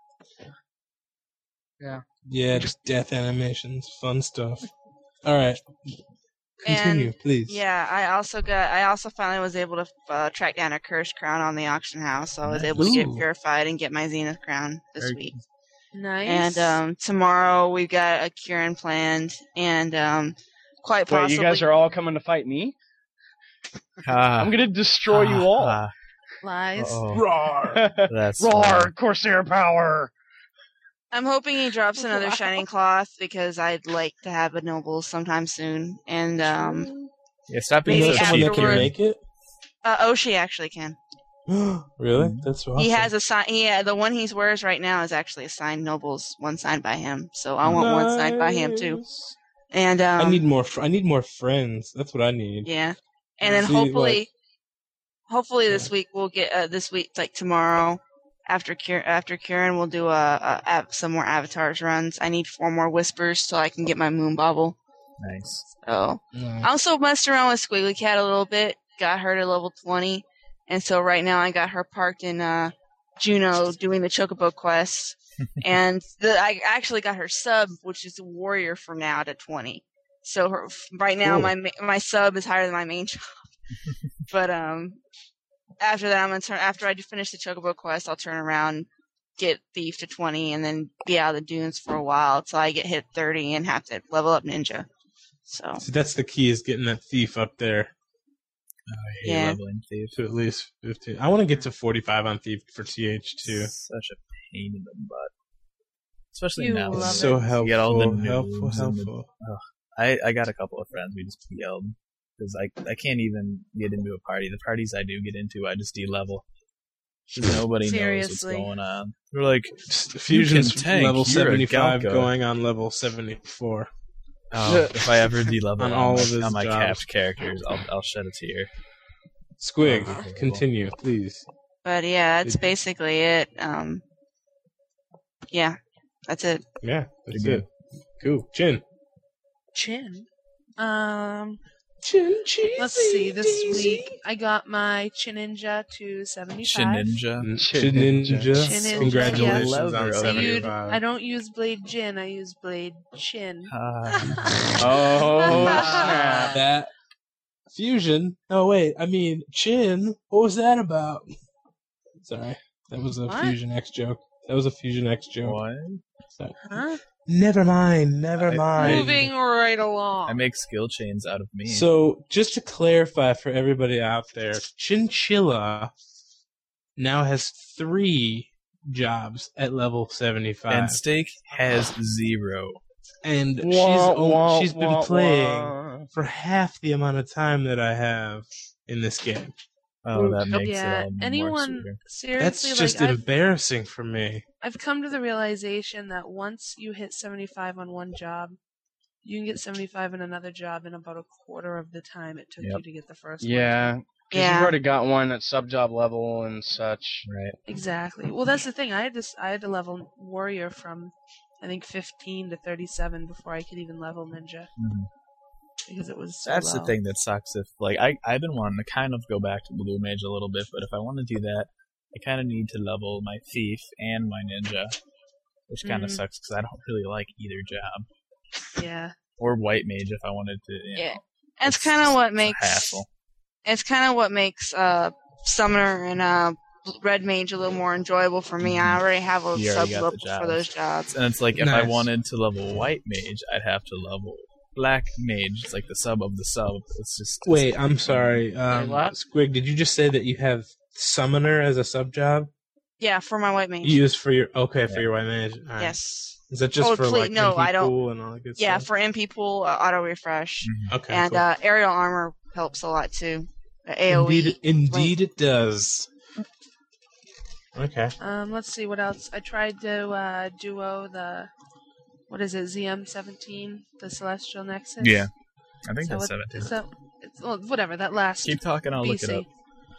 yeah, just death animations, fun stuff. All right, continue, please. yeah, I also got I also finally was able to uh, track down a cursed crown on the auction house, so I was able to get Ooh. purified and get my Zenith crown this Very week. Nice. And um, tomorrow we've got a Kieran planned, and um, quite Wait, possibly you guys are all coming to fight me? Ah, I'm gonna destroy you all. ah, lies. uh-oh. Roar! That's Roar, uh, Corsair power! I'm hoping he drops another shining cloth because I'd like to have a noble sometime soon. And um, yeah. Stop You being know Maybe so someone that can afterward. make it? uh, Oshi actually can. Really? That's awesome. He has a sign. Yeah, the one he wears right now is actually a signed nobles, one signed by him. So I want one signed by him too. Nice. And um, I need more. Fr- I need more friends. That's what I need. yeah, and then See, hopefully, like- hopefully this Yeah. week we'll get uh, this week like tomorrow. After Kier- after Kieran, we'll do a, a, a some more avatars runs. I need four more whispers so I can get my moon bauble. nice. So Nice. I also messed around with Squiggly Cat a little bit. Got her to level twenty, and so right now I got her parked in uh, Juno doing the Chocobo quest, and the, I actually got her sub, which is a warrior for now, to twenty. So her, right now Cool. my ma- my sub is higher than my main job. But um, after that I'm gonna turn. After I finish the Chocobo quest, I'll turn around, get Thief to twenty, and then be out of the dunes for a while until I get hit thirty and have to level up Ninja. So See, that's the key, is getting that thief up there Oh, I hate Yeah. leveling thief. to at least fifteen. I want to get to forty-five on thief for T H too. Such a pain in the butt. Especially You now. love It's it. so helpful, You get all the helpful, noobs and the- helpful. I, I got a couple of friends we just P L'd because I I can't even get into a party. The parties I do get into, I just de-level. 'Cause nobody knows Seriously. what's going on. They're like, Fusion's tank, level you're a seventy-five, Galka. going on level seventy-four. oh, if I ever de-level On on, all my, of his on my jobs. capped characters, I'll I'll shed a tear. Squig, Oh. continue, please. but yeah, that's Did- basically it. Um, yeah, that's it. Yeah, that's Good. it. Cool. Chin. Chin. Um, Chin, cheesy, let's see. This cheesy. week I got my Chininja to seventy-five. Shininja. Chin Ninja. Chin Ninja, Congratulations yes. on Lever. I, used, seventy-five. I don't use Blade Jin. I use Blade Chin. Ah. Oh, Ah, snap. that fusion. Oh wait, I mean Chin. What was that about? Sorry, that was a What? Fusion X joke. That was a Fusion X joke. what? Sorry. Huh? Never mind. Never I- mind. Moving right along. I make skill chains out of me. So, just to clarify for everybody out there, Chinchilla now has three jobs at level seventy-five, and Steak has zero. and she's Wah, o- wah, she's been wah, playing wah. for half the amount of time that I have in this game. Oh, that makes yeah, it all more anyone sweeter. seriously That's just like I've, embarrassing for me. I've come to the realization that once you hit seventy-five on one job, you can get seventy-five in another job in about a quarter of the time it took Yep. you to get the first one. Yeah, because Yeah. you've already got one at sub job level and such. Right. Exactly. Well, that's the thing. I had to I had to level warrior from I think fifteen to thirty-seven before I could even level ninja Mhm. because it was so That's low. the thing that sucks. If like I I've been wanting to kind of go back to Blue Mage a little bit, but if I want to do that, I kind of need to level my thief and my ninja, which kind of Mhm. sucks because I don't really like either job. Yeah. Or white mage if I wanted to. You know, Yeah. That's it's kind of just- what it's a makes hassle. it's kind of what makes uh summoner and uh red mage a little more enjoyable for me. I already have a You sub already got the level for jobs. those jobs. And it's like if I Nice. wanted to level white mage, I'd have to level black mage. It's like the sub of the sub. It's just Wait, I'm sorry. Um, what? Squig, did you just say that you have Summoner as a sub job? Yeah, for my white mage. You use for your okay for Yeah. your white mage. All right. Yes. Is that just Oh, for please- like no, M P I don't- pool and all that good Yeah, stuff? for M P pool, uh, auto refresh, Okay. and cool. uh, aerial armor helps a lot too. Uh, AoE. Indeed, indeed it does. Okay. Um, let's see what else. I tried to uh, duo the what is it, Z M seventeen, the Celestial Nexus. Yeah. I think Is that that's what- seventeen. is that- it's, well, whatever that last Keep talking, I'll B look C. it up.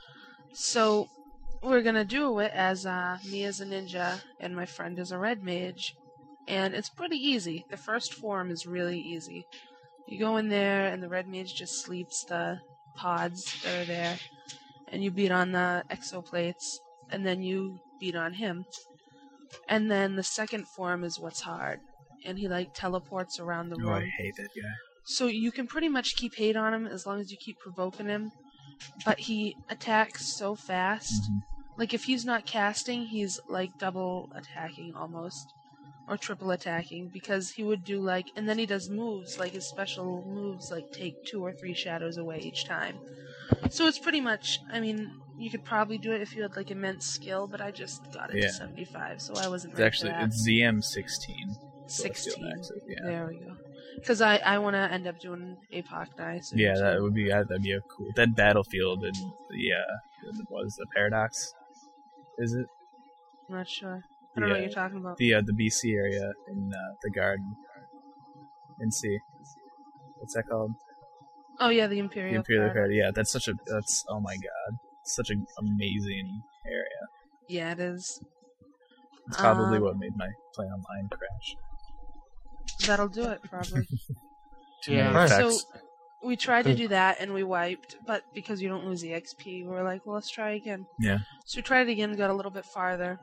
So we're gonna do it as uh, me as a ninja and my friend as a red mage, and it's pretty easy. The first form is really easy. You go in there and the red mage just sleeps the pods that are there, and you beat on the exoplates, and then you beat on him. And then the second form is what's hard, and he like teleports around the Oh, I room. hate that guy. So you can pretty much keep hate on him as long as you keep provoking him. But he attacks so fast. Mhm. Like if he's not casting, he's like double attacking almost. Or triple attacking. Because he would do like and then he does moves, like his special moves like take two or three shadows away each time. So it's pretty much I mean, you could probably do it if you had like immense skill, but I just got it Yeah. to seventy-five, so I wasn't It's ready actually for that. it's Z M sixteen. sixteen. Nexus, yeah. There we go. Because I, I want to end up doing A P O C die soon. Yeah, too. that would be that'd be a cool. That battlefield and the uh, what was the paradox? Is it I'm not sure. I don't know what Yeah. you're talking about. the uh, the B C area in uh, the garden in C? What's that called? Oh yeah, the Imperial. The Imperial Guard. Guard. Yeah, that's such a that's oh my god, such an amazing area. Yeah, it is. It's probably Um, what made my play online crash. That'll do it probably. Too Yeah. many So effects. we tried to do that and we wiped, but because you don't lose the X P, we were like, well, let's try again. Yeah. So we tried it again, got a little bit farther,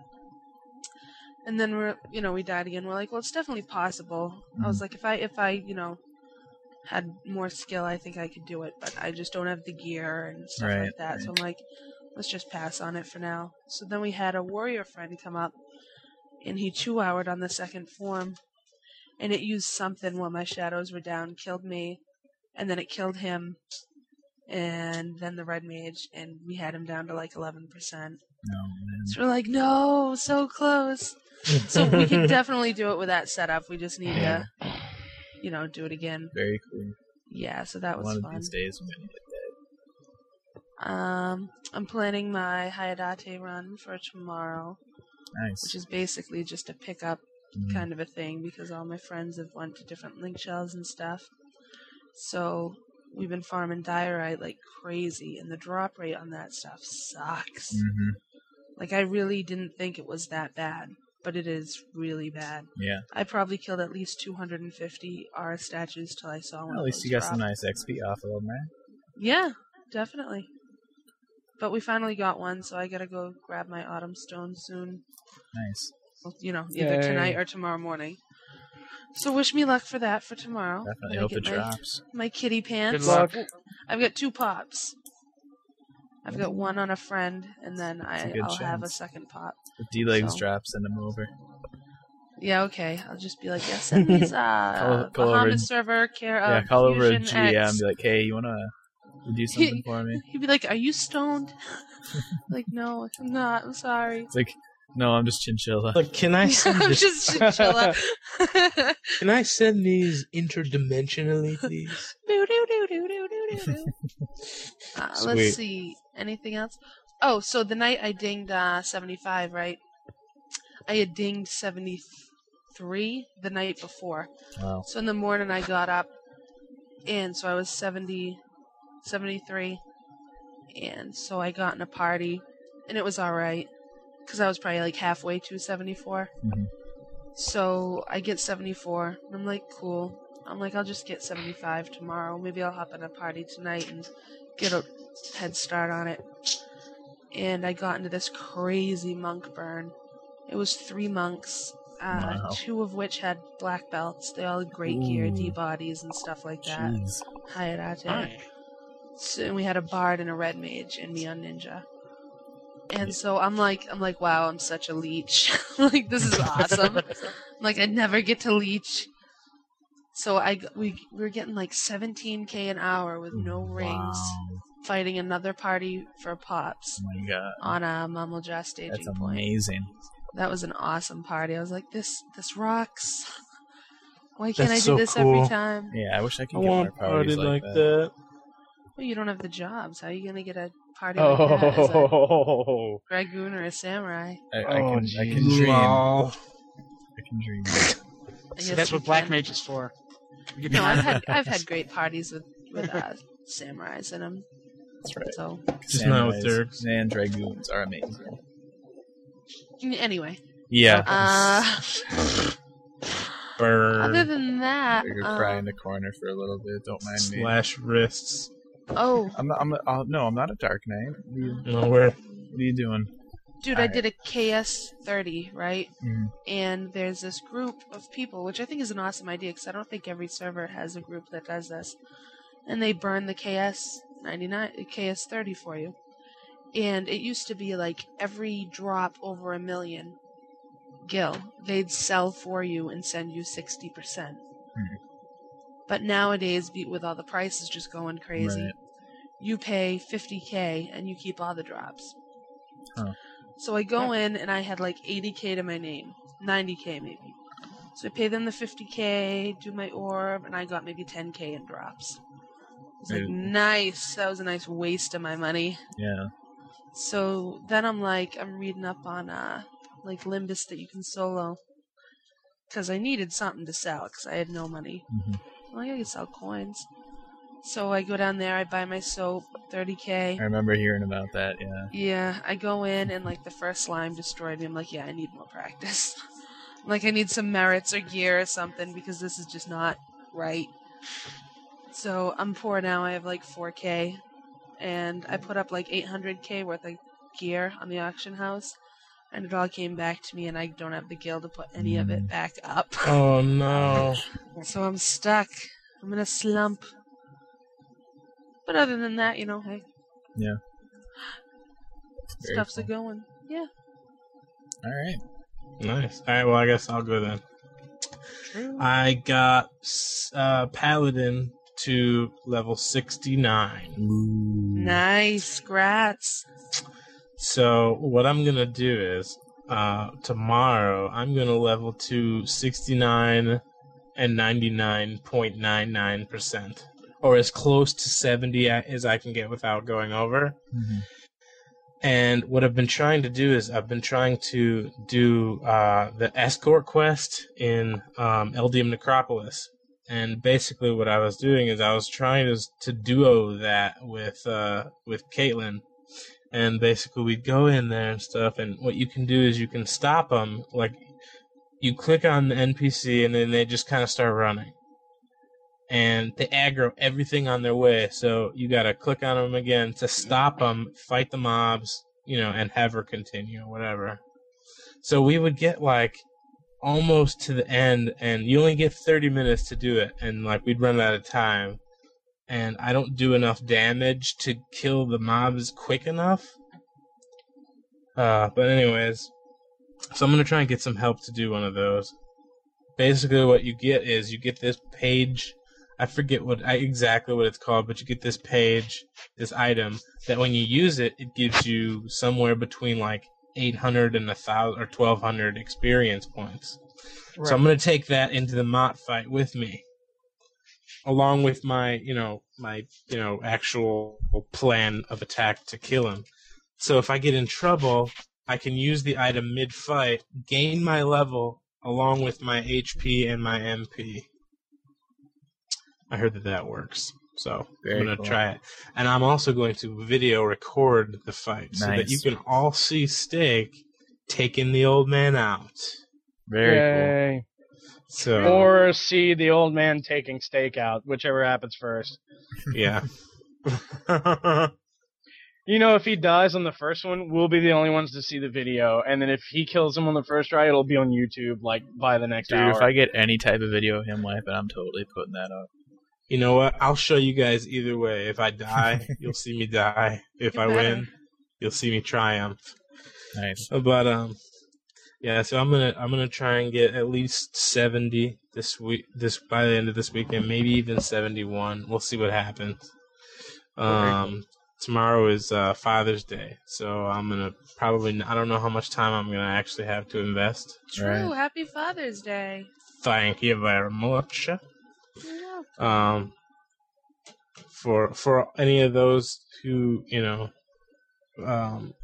and then we're, you know, we died again. We're like, well, it's definitely possible. I was like, if I, if I, you know, had more skill, I think I could do it, but I just don't have the gear and stuff Right, like that. So I'm like, let's just pass on it for now. So then we had a warrior friend come up, and he two-houred on the second form, and it used something while my shadows were down, killed me, and then it killed him, and then the red mage, and we had him down to like eleven percent. No, man. So we're like, no, so close. So we can definitely do it with that setup. We just need to, you know, do it again. Very cool. Yeah, so that was One fun. of these days I'm gonna get Um, I'm planning my Hayadate run for tomorrow, that. Nice. which is basically just a pickup Mhm. kind of a thing because all my friends have went to different link shells and stuff. So we've been farming diorite like crazy, and the drop rate on that stuff sucks. Mhm. Like, I really didn't think it was that bad, but it is really bad. Yeah. I probably killed at least two hundred fifty Aura statues till I saw one Well, at of least those you got drop. some nice X P off of them, right? Yeah, definitely. But we finally got one, so I gotta go grab my autumn stone soon. Nice. Well, you know, either Yay. tonight or tomorrow morning. So wish me luck for that for tomorrow. Definitely When I hope get it my, drops. my kitty pants. Good luck. I've got two pops. I've got one on a friend, and then a I, good I'll have a chance. second pop. If D-Legs So- drop, send them over. Yeah, okay. I'll just be like, yeah, send these uh, Call- call Bahamut over- server care yeah, of call over a Fusion G M X. and be like, hey, you wanna do something for me? He'd be like, are you stoned? Like, no, I'm not. I'm sorry. It's like, no, I'm just chinchilla. Like, can I send I'm this? just chinchilla. Can I send these interdimensionally, please? Do, do, do, do, do, do, do, do. Uh, Sweet. let's see. Anything else? Oh, so the night I dinged uh, seventy-five, right? I had dinged seventy-three the night before. Wow. So in the morning I got up, and so I was seventy, seventy-three, and so I got in a party, and it was alright, because I was probably like halfway to seventy-four. Mhm. So I get seventy-four, and I'm like, cool. I'm like, I'll just get seventy-five tomorrow. Maybe I'll hop in a party tonight and get a head start on it. And I got into this crazy monk burn. It was three monks, uh, Wow. two of which had black belts. They all had great gear, Ooh. D bodies and stuff like that. Jeez. Hayadate. Alright. So, and we had a bard and a red mage and me on ninja. And so I'm like, I'm like, wow, I'm such a leech. Like, this is awesome. I'm like, I never get to leech. So I g- we we were getting like seventeen K an hour with no rings, Wow. fighting another party for pops Oh my god. on a Mummeljaw staging That's point. amazing. That was an awesome party. I was like, this this rocks. Why can't That's I do so this cool. every time? Yeah, I wish I could I get more want a parties party like, like that. that. Well, you don't have the jobs. How are you gonna get a party like that as a Oh, dragoon or a samurai? I, I Oh, can, I can jeez. dream. I Lol. can dream. See, Yes, that's you what Black can. Mage is for. You No, I've can- had I've had great parties with with uh, samurais in them. That's right. So Just not with Samurais Dirks. and dragoons are amazing. anyway, Yeah. uh, Burn. other than that, You're cry in um, the corner for a little bit. Don't mind me. Slash wrists. oh, I'm not. I'm not, uh, no, I'm not a Dark Knight. What are you, Nowhere. what are you doing? dude, I Alright. did a K S thirty, right? Mhm. And there's this group of people, which I think is an awesome idea because I don't think every server has a group that does this. And they burn the K S ninety-nine, K S thirty for you. And it used to be like every drop over a million gil, they'd sell for you and send you sixty percent. Hmm. But nowadays, be- with all the prices just going crazy, Right. you pay fifty K and you keep all the drops. Huh. So I go in and I had like eighty K to my name, ninety K maybe. So I pay them the fifty K, do my orb, and I got maybe ten K in drops. It's like, Dude. nice. That was a nice waste of my money. Yeah. So then I'm like, I'm reading up on uh, like Limbus that you can solo. Because I needed something to sell because I had no money. Mhm. I'm like, I could sell coins. So I go down there, I buy my soap, thirty K. I remember hearing about that. Yeah. Yeah, I go in and like the first slime destroyed me. I'm like, yeah, I need more practice. Like I need some merits or gear or something because this is just not right. So I'm poor now. I have like four K, and I put up like eight hundred K worth of gear on the auction house, and it all came back to me, and I don't have the gil to put any of it back up. Oh no. So I'm stuck. I'm in a slump. But other than that, you know, hey, Yeah. Very stuff's cool. a going. Yeah. All right. Nice. Alright, well, I guess I'll go then. I got uh, Paladin to level sixty-nine. Nice, grats. So what I'm gonna do is uh, tomorrow I'm gonna level to sixty-nine and ninety-nine point nine nine percent, or as close to seventy as I can get without going over. Mm-hmm. And what I've been trying to do is I've been trying to do uh, the escort quest in um, Eldium Necropolis. And basically what I was doing is I was trying to, to duo that with uh, with Caitlin. And basically we'd go in there and stuff, and what you can do is you can stop them. Like, you click on the N P C and then they just kind of start running. And they aggro everything on their way, so you gotta click on them again to stop them, fight the mobs, you know, and have her continue, whatever. So we would get, like, almost to the end, and you only get thirty minutes to do it, and, like, we'd run out of time. And I don't do enough damage to kill the mobs quick enough. Uh, but anyways, so I'm gonna try and get some help to do one of those. Basically what you get is you get this page. I forget what I, exactly what it's called, but you get this page, this item, that when you use it, it gives you somewhere between like eight hundred and one thousand or twelve hundred experience points. Right. So I'm going to take that into the Mott fight with me, along with my, you know, my, you know, actual plan of attack to kill him. So if I get in trouble, I can use the item mid-fight, gain my level, along with my H P and my M P. I heard that that works, so Very I'm going to cool. try it. And I'm also going to video record the fight nice. so that you can all see Steak taking the old man out. Very Yay. cool. So, or see the old man taking Steak out, whichever happens first. Yeah. You know, if he dies on the first one, we'll be the only ones to see the video, and then if he kills him on the first try, it'll be on YouTube, like, by the next Dude, hour. if I get any type of video of him wiping, I'm totally putting that up. You know what? I'll show you guys either way. If I die, you'll see me die. If I win, you'll see me triumph. Nice. But um, yeah. So I'm gonna I'm gonna try and get at least seventy this week. This by the end of this weekend, maybe even seventy-one. We'll see what happens. Um, tomorrow is uh, Father's Day, so I'm gonna probably I don't know how much time I'm gonna actually have to invest. True. Right. Happy Father's Day. Thank you very much. Um, for for any of those who you know, um,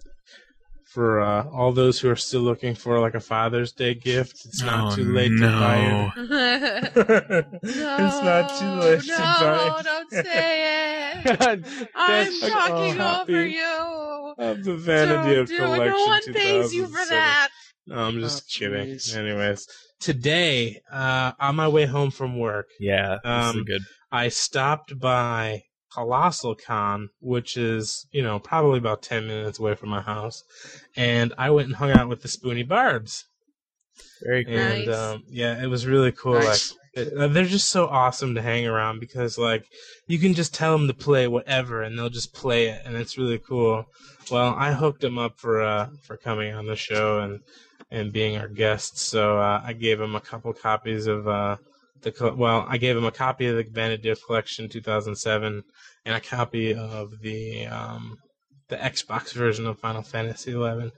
for uh, all those who are still looking for like a Father's Day gift, it's not oh, too late no. to buy it. no, It's not too late no, to buy it. don't say it. I'm That's talking oh, over you. Of the Vanity Don't of do Collection it. No one pays you two thousand for seven. that. No, I'm just Oh, kidding. please. Anyways, today, uh, on my way home from work, Yeah, this is Um, a good. I stopped by Colossal Con, which is, you know, probably about ten minutes away from my house, and I went and hung out with the Spoony Barbs. Very cool. And, Nice. um, yeah, it was really cool. Nice. Like, it- they're just so awesome to hang around because, like, you can just tell them to play whatever, and they'll just play it, and it's really cool. Well, I hooked them up for uh, for coming on the show and, and being our guests, so uh, I gave them a couple copies of uh, the co- well, I gave them a copy of the Vanity Collection two thousand seven and a copy of the um, the Xbox version of Final Fantasy eleven,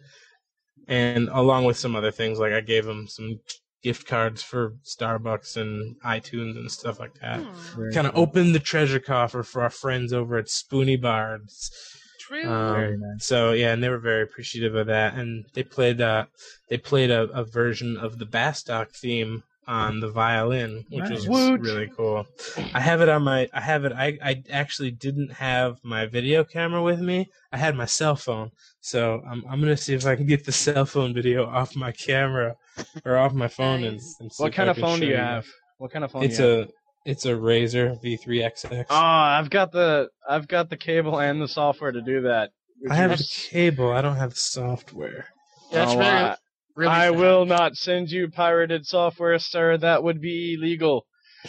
and along with some other things, like I gave them some gift cards for Starbucks and iTunes and stuff like that. Hmm, Kind of opened the treasure coffer for our friends over at Spoony Barbs. True. Um, Very nice. So yeah, and they were very appreciative of that, and they played uh, they played a, a version of the Bastock theme on the violin, which Nice. was Woot. really cool. I have it on my I have it. I I actually didn't have my video camera with me. I had my cell phone, so I'm I'm gonna see if I can get the cell phone video off my camera or off my phone and, Nice. and see What if kind I of can phone do show you have? What kind of phone It's do you have? a it's a Razer V three X X. Oh, I've got the I've got the cable and the software to do that. I have the That's- cable. I don't have the software. Yeah, it's Oh, very, I- really I will not send you pirated software, sir. That would be illegal.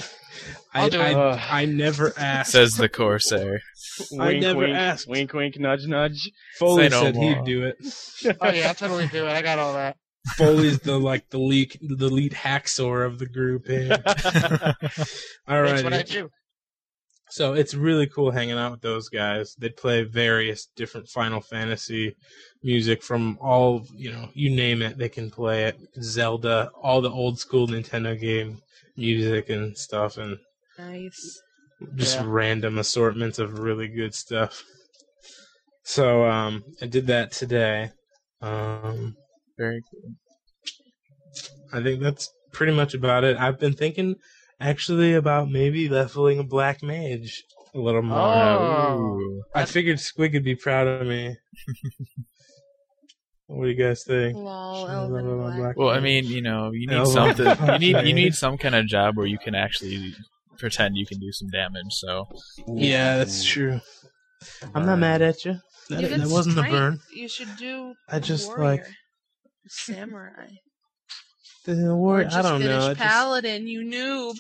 I I'll do it. I, Ugh. I never asked. Says the Corsair. I Wink, never wink, asked. Wink, wink, nudge, nudge. Foley Say no said more. he'd do it. Oh yeah, I'll totally do it. I got all that. Foley's the like the lead the lead hacksaw of the group. Eh? All That's what I right. do. So it's really cool hanging out with those guys. They play various different Final Fantasy music from all, you know, you name it, they can play it. Zelda, all the old school Nintendo game music and stuff, and Nice. just Yeah. random assortments of really good stuff. So um, I did that today. Um, Very cool. I think that's pretty much about it. I've been thinking actually about maybe leveling a black mage a little more. Oh. Ooh. I figured Squig would be proud of me. What do you guys think? Lol, Should I Elven level my Black. Well, I mage? mean, you know, you need Yeah, something. well, You need you okay. need some kind of job where you can actually pretend you can do some damage. So Yeah, that's true. I'm not mad at you. That, You that did wasn't a strength. burn. You should do I just warrior. like samurai. the Or war. just I don't finish know. I just, paladin, you noob.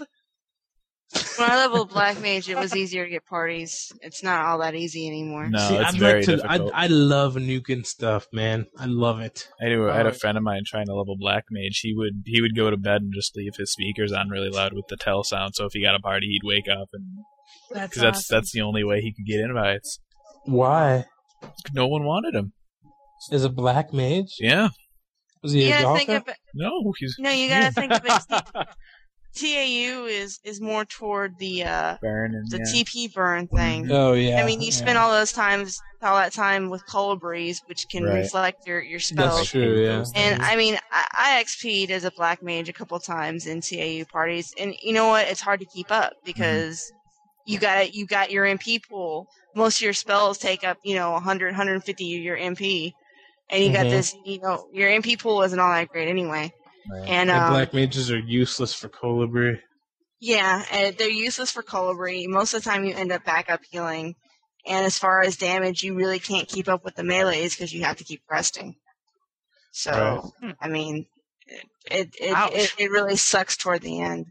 When I leveled Black Mage, it was easier to get parties. It's not all that easy anymore. no, see, it's I'd very like to. difficult. I I love nuking stuff, man. I love it. I, do, I had Oh. a friend of mine trying to level Black Mage. He would he would go to bed and just leave his speakers on really loud with the tell sound. So if he got a party, he'd wake up, and That's because that's awesome. that's the only way he could get invites. Why No one wanted him. is a black mage? Yeah, Was he You a gotta think golfer? of it. no, he's No, you gotta think of it. T A U is is more toward the uh Baron and the yeah. T P burn thing. Oh yeah. I mean, you spend all those times, all that time with colibris, which can Right. reflect your your spells. That's true. Yeah. And I mean, I, I X P'd as a black mage a couple times in T A U parties, and you know what? It's hard to keep up because you got you got your M P pool. Most of your spells take up, you know, one hundred, one fifty of your M P, and you got Mhm. this, you know, your M P pool isn't all that great anyway. Right. And And um, black mages are useless for colibri. yeah, and they're useless for colibri. Most of the time, you end up backup healing. And as far as damage, you really can't keep up with the melees because you have to keep resting. So, I mean, it it, it Ouch. it it really sucks toward the end.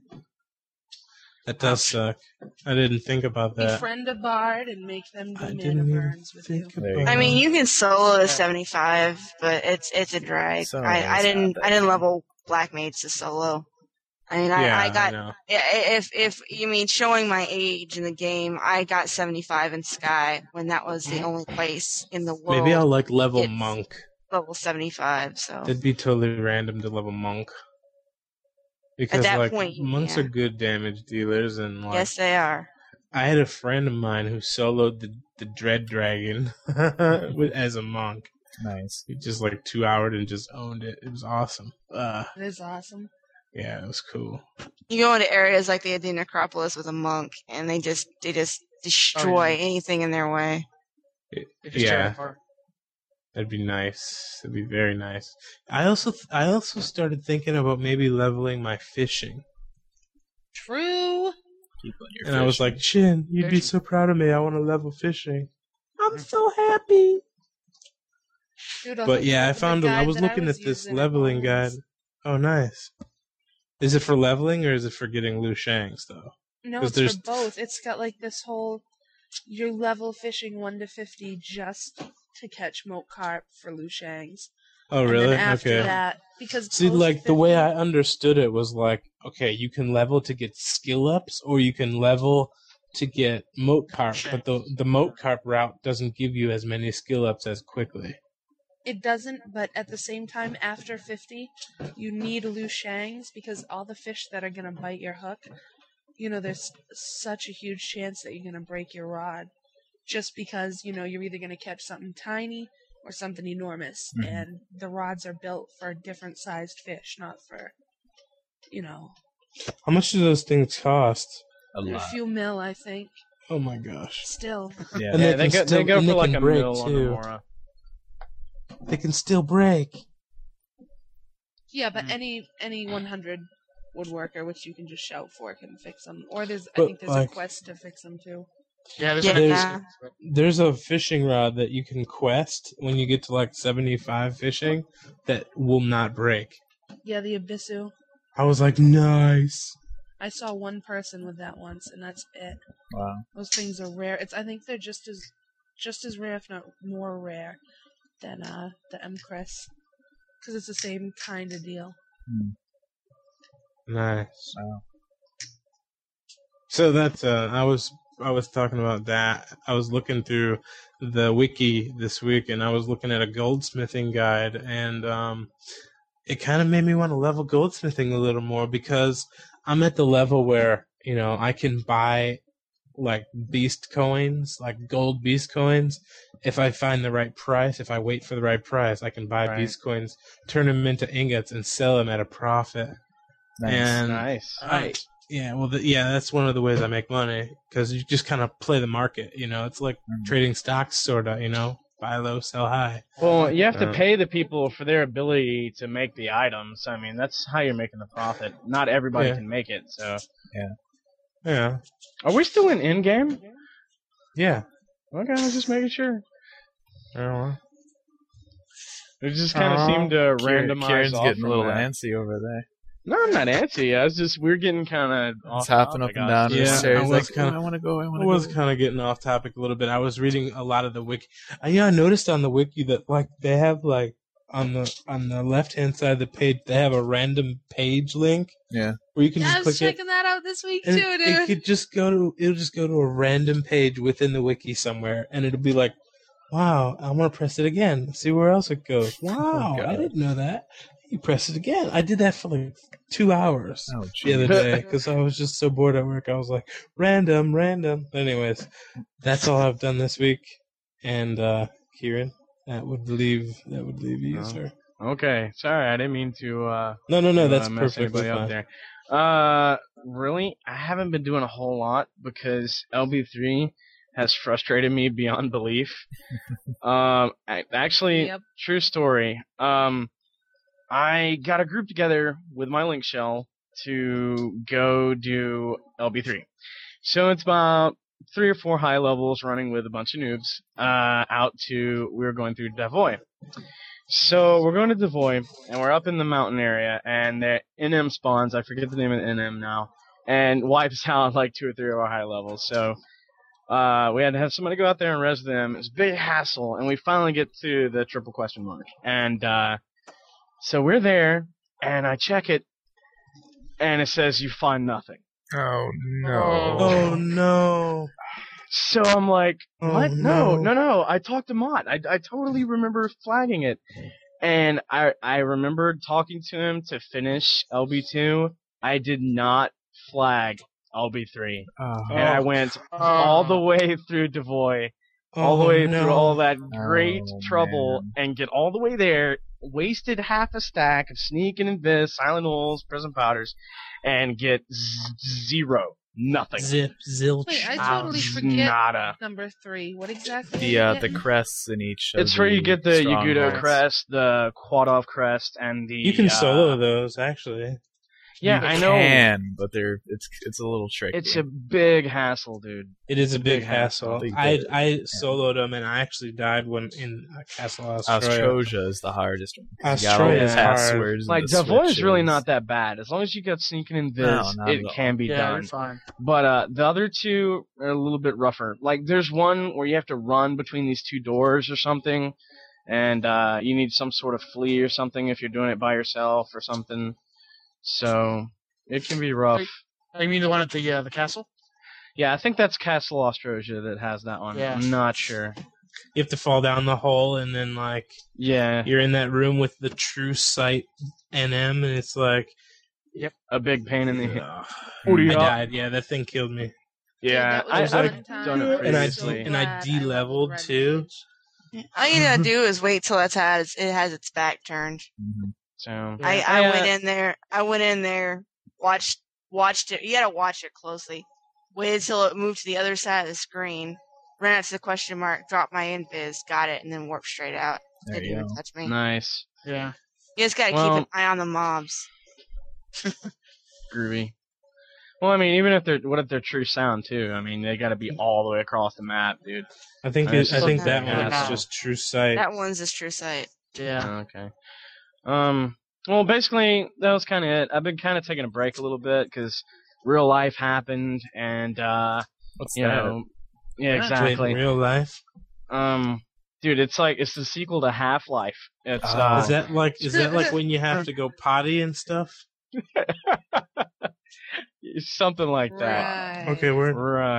That does suck. I didn't think about that. Befriend a bard and make them do I mana didn't even burns with you. think There you about I mean, that. you can solo to seventy-five, but it's it's a drag. So I, I it's didn't not that I didn't bad. level black mage to solo. I mean, Yeah, I, I got know. I- if if you mean showing my age in the game, I got seventy-five in Sky when that was the only place in the world Maybe I'll like level it's- monk. level seventy-five. So It'd be totally random to level monk. Because that like point, monks yeah. are good damage dealers, and like yes, they are. I had a friend of mine who soloed the the dread dragon with, as a monk. Nice. He just like two houred and just owned it. It was awesome. Uh, It is awesome. yeah, it was cool. You go into areas like the Adena Necropolis with a monk, and they just they just destroy anything in their way. It- They just tear it yeah, apart. that'd be nice. That'd be very nice. I also th- I also started thinking about maybe leveling my fishing, True. Keep on your and I was fish. like, Chin, you'd be Fish. so proud of me. I want to level fishing. I'm so happy. Dude, I'll But hook yeah, you I up with the found. A, I guide was that looking was at this using leveling at guide. Mullins. Oh, nice. Is it for leveling or is it for getting Lu Shangs though? No, 'Cause it's there's- for both. It's got like this whole you're level fishing one to fifty just to catch moat carp for Lushangs. Oh, And really? then after Okay. that, because See, post like the way fifty I understood it was like, okay, you can level to get skill ups, or you can level to get moat carp, but the the moat carp route doesn't give you as many skill ups as quickly. it doesn't, but at the same time, after fifty, you need Lushangs because all the fish that are gonna bite your hook, you know, there's such a huge chance that you're gonna break your rod, just because you know you're either gonna catch something tiny or something enormous, Mhm. and the rods are built for different sized fish, not for, you know, How much do those things cost? a a lot. few mil, I think. Oh my gosh. Still, Yeah. And Yeah, they they, can go, still- they go and for they like can a break, mil on too. Nomura. They can still break. yeah, but Mm. any any one hundred woodworker, which you can just shout for, can fix them. Or there's, I But, think there's like- a quest to fix them too. Yeah, there's Yeah. other There's- There's a fishing rod that you can quest when you get to like seventy-five fishing that will not break. Yeah, the Abyssu. I was like, nice. I saw one person with that once, and that's it. Wow. Those things are rare. It's I think they're just as just as rare, if not more rare, than uh, the M Chris, because it's the same kind of deal. Nice. Wow. So that's uh, I was I was talking about that, I was looking through the wiki this week, and I was looking at a goldsmithing guide, and um, it kind of made me want to level goldsmithing a little more because I'm at the level where, you know, I can buy like beast coins, like gold beast coins. If I find the right price, if I wait for the right price, I can buy Right. beast coins, turn them into ingots, and sell them at a profit. Nice. And Nice. I, yeah, well, the, yeah, that's one of the ways I make money because you just kind of play the market. You know, it's like Mhm. trading stocks, sort of. You know, buy low, sell high. Well, you have to Uh, pay the people for their ability to make the items. I mean, that's how you're making the profit. Not everybody Yeah. can make it, so. Yeah, Are we still in in-game? yeah. Okay, I was just making sure. I don't know. It just kind of Aw. seemed to Kieran- randomize Kieran's off getting a from little that. antsy over there. No, I'm not antsy. I was just we're getting kind of off He's hopping up topic, and down in Yeah, his chair. I He's was like, kinda- oh, I want to go. I I want to was go. kind of getting off topic a little bit. I was reading a lot of the wiki. Uh, yeah, I noticed on the wiki that like they have like on the on the left hand side of the page they have a random page link Yeah. where you can Yeah, I just was click it. checking that out this week And too, it, dude. it could just go to it'll just go to a random page within the wiki somewhere, and it'll be like, "Wow, I'm gonna press it again. See where else it goes." Wow, I God. didn't know that. You press it again. I did that for like two hours Oh, the other geez. day because I was just so bored at work. I was like, "Random, random." Anyways, that's all I've done this week. And uh, Kieran, that would leave that would leave you, No. sir. Okay, sorry, I didn't mean to. Uh, No, no, no. to, That's uh, mess perfectly anybody up fine. there. Uh, really, I haven't been doing a whole lot because L B three has frustrated me beyond belief. um, I, actually, Yep. true story. Um, I got a group together with my link shell to go do L B three. So it's about three or four high levels running with a bunch of noobs uh, out to, we were going through Devoy. So we're going to Devoy, and we're up in the mountain area, and the N M spawns, I forget the name of the N M now, and wipes out like two or three of our high levels. So uh, we had to have somebody go out there and res them. It's a big hassle, and we finally get to the triple question mark. And uh, so we're there, and I check it, and it says you find nothing. Oh, Oh no! So I'm like, Oh, what? No, no. no, no. I talked to Mott. I, I totally remember flagging it. And I I remembered talking to him to finish L B two. I did not flag L B three. Oh. And I went all the way through Devoy, all the Oh, way no. through all that great Oh, trouble, man. and get all the way there, wasted half a stack of Sneak and Invis, Silent Wolves, Prison Powders, and get z- zero. Nothing. Zip, zilch. Wait, I Ah, totally forget Nada. number three. What exactly? The are uh, you the getting? crests in each. Of It's where you get the Yagudo strongholds. crest, the Quadov crest, and the. You can uh, solo those, actually. Yeah, You I know. Can, but they're it's it's a little tricky. It's a big hassle, dude. It is a big, big hassle. hassle. I I soloed them, and I actually died when in uh, Castle Australia. Australia is the hardest one. You got all Australia the is hard. passwords. and Like, the Devoy is really switches. not that bad. As long as you got Sneaking and Viz, No, not it at all. can be Yeah, done. you're fine. But uh, the other two are a little bit rougher. Like, there's one where you have to run between these two doors or something, and uh, you need some sort of flea or something if you're doing it by yourself or something. So, it can be rough. I mean the one at the uh, the castle? Yeah, I think that's Castle Austrasia that has that one. Yeah. I'm not sure. You have to fall down the hole, and then like Yeah, you're in that room with the true sight N M, and it's like, a big pain in the. ugh. What do I you got? died. Yeah, that thing killed me. Yeah, Dude, that I, was I- one I've time. done it And I previously. and I Glad de-leveled, Red too. Village. All you gotta do is wait till it's has it has its back turned. Mhm. So I, I, I uh, went in there. I went in there, watched watched it. You gotta watch it closely. Waited till it moved to the other side of the screen. Ran out to the question mark. Dropped my invis. Got it, and then warped straight out. There Didn't you even go. touch me. Nice, Yeah. You just gotta Well- keep an eye on the mobs. groovy. Well, I mean, even if they're what if they're true sound too? I mean, they got to be all the way across the map, dude. I think I it, I think just- that Yeah. one's just true sight. That one's his true sight. Yeah. Okay. Um. Well, basically, that was kind of it. I've been kind of taking a break a little bit because real life happened, and uh, What's you that? know, yeah, Wait, in exactly. real life. Um, dude, it's like it's the sequel to Half Life. It's Oh. uh, Is that like is that like when you have to go potty and stuff? something like that. Right. Okay, we're Right.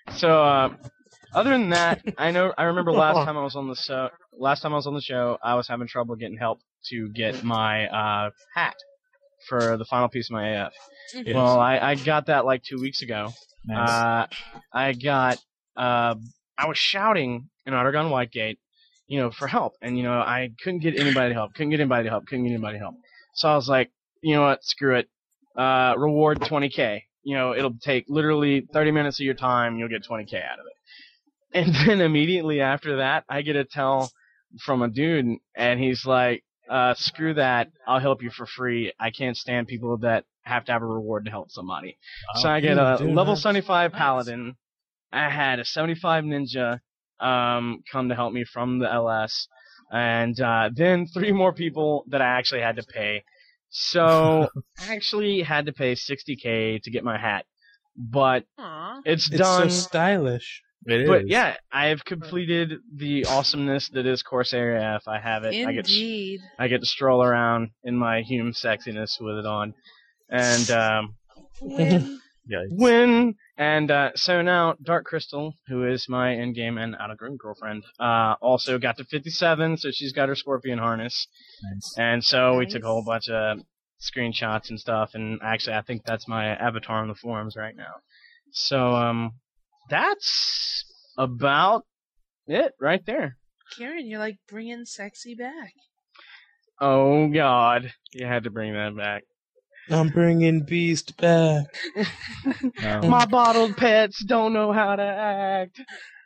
So, uh, other than that, I know I remember last time I was on the show. Last time I was on the show, I was having trouble getting help to get my uh, hat for the final piece of my A F. Yes. Well, I, I got that like two weeks ago. Nice. Uh, I got. Uh, I was shouting in Ottergon Whitegate, you know, for help, and you know, I couldn't get anybody to help. Couldn't get anybody to help. Couldn't get anybody to help. So I was like, you know what? Screw it. Uh, reward twenty K. You know, it'll take literally thirty minutes of your time. You'll get twenty K out of it. And then immediately after that, I get a tell from a dude, and he's like, uh, screw that. I'll help you for free. I can't stand people that have to have a reward to help somebody. Oh, so I get a dude, level that's seventy-five nice. paladin. I had a seventy-five ninja um, come to help me from the L S. And uh, then three more people that I actually had to pay. So I actually had to pay sixty K to get my hat. But Aw. it's It's done. so stylish. It But is. yeah, I have completed the awesomeness that is Corsair A F. I have it. I get Indeed. I get to stroll around in my human sexiness with it on, and um, Win. Yikes. win. And uh, so now Dark Crystal, who is my in-game and out-of-game girlfriend, uh, also got to fifty-seven, so she's got her Scorpion harness. Nice. And so we took a Nice. whole bunch of screenshots and stuff, and actually I think that's my avatar on the forums right now. So um, that's about it right there. Karen, you're like bringing sexy back. Oh God, you had to bring that back. I'm bringing Beast back. No. My bottled pets don't know how to act.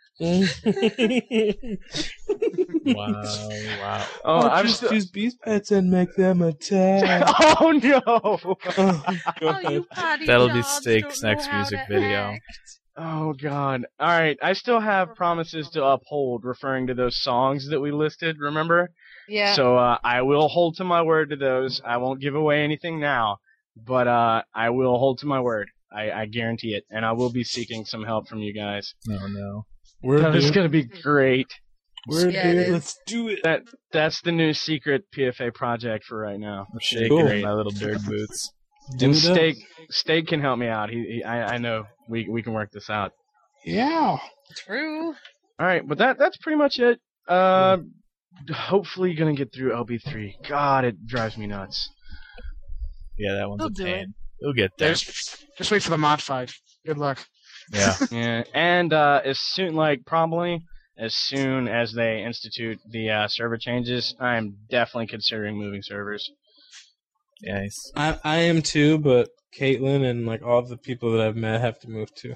Wow. Wow. Oh, I'll I'm just still. use Beast pets and make them attack. Oh no! Oh, go Oh, ahead. you potty That'll be dogs Steak's don't know next how music to video. act. Oh God! All right, I still have promises to uphold, referring to those songs that we listed. Remember? Yeah. So uh, I will hold to my word to those. I won't give away anything now, but uh, I will hold to my word. I, I guarantee it, and I will be seeking some help from you guys. Oh no. We're This is dude. gonna be great. We're Yeah, it dude. is. Let's do it. That that's the new secret P F A project for right now. I'm shaking Cool. in my little dirt boots. Do And it up. Steak Steak can help me out. He, he I I know we we can work this out. Yeah. True. All right, but that that's pretty much it. Uh, hopefully gonna get through L B three. God, it drives me nuts. Yeah, that one's He'll a do pain. He'll get there. There's, just wait for the mod fight. Good luck. Yeah. Yeah, and uh, as soon like probably as soon as they institute the uh, server changes, I am definitely considering moving servers. Nice. I I am too, but Caitlin and like all the people that I've met have to move too.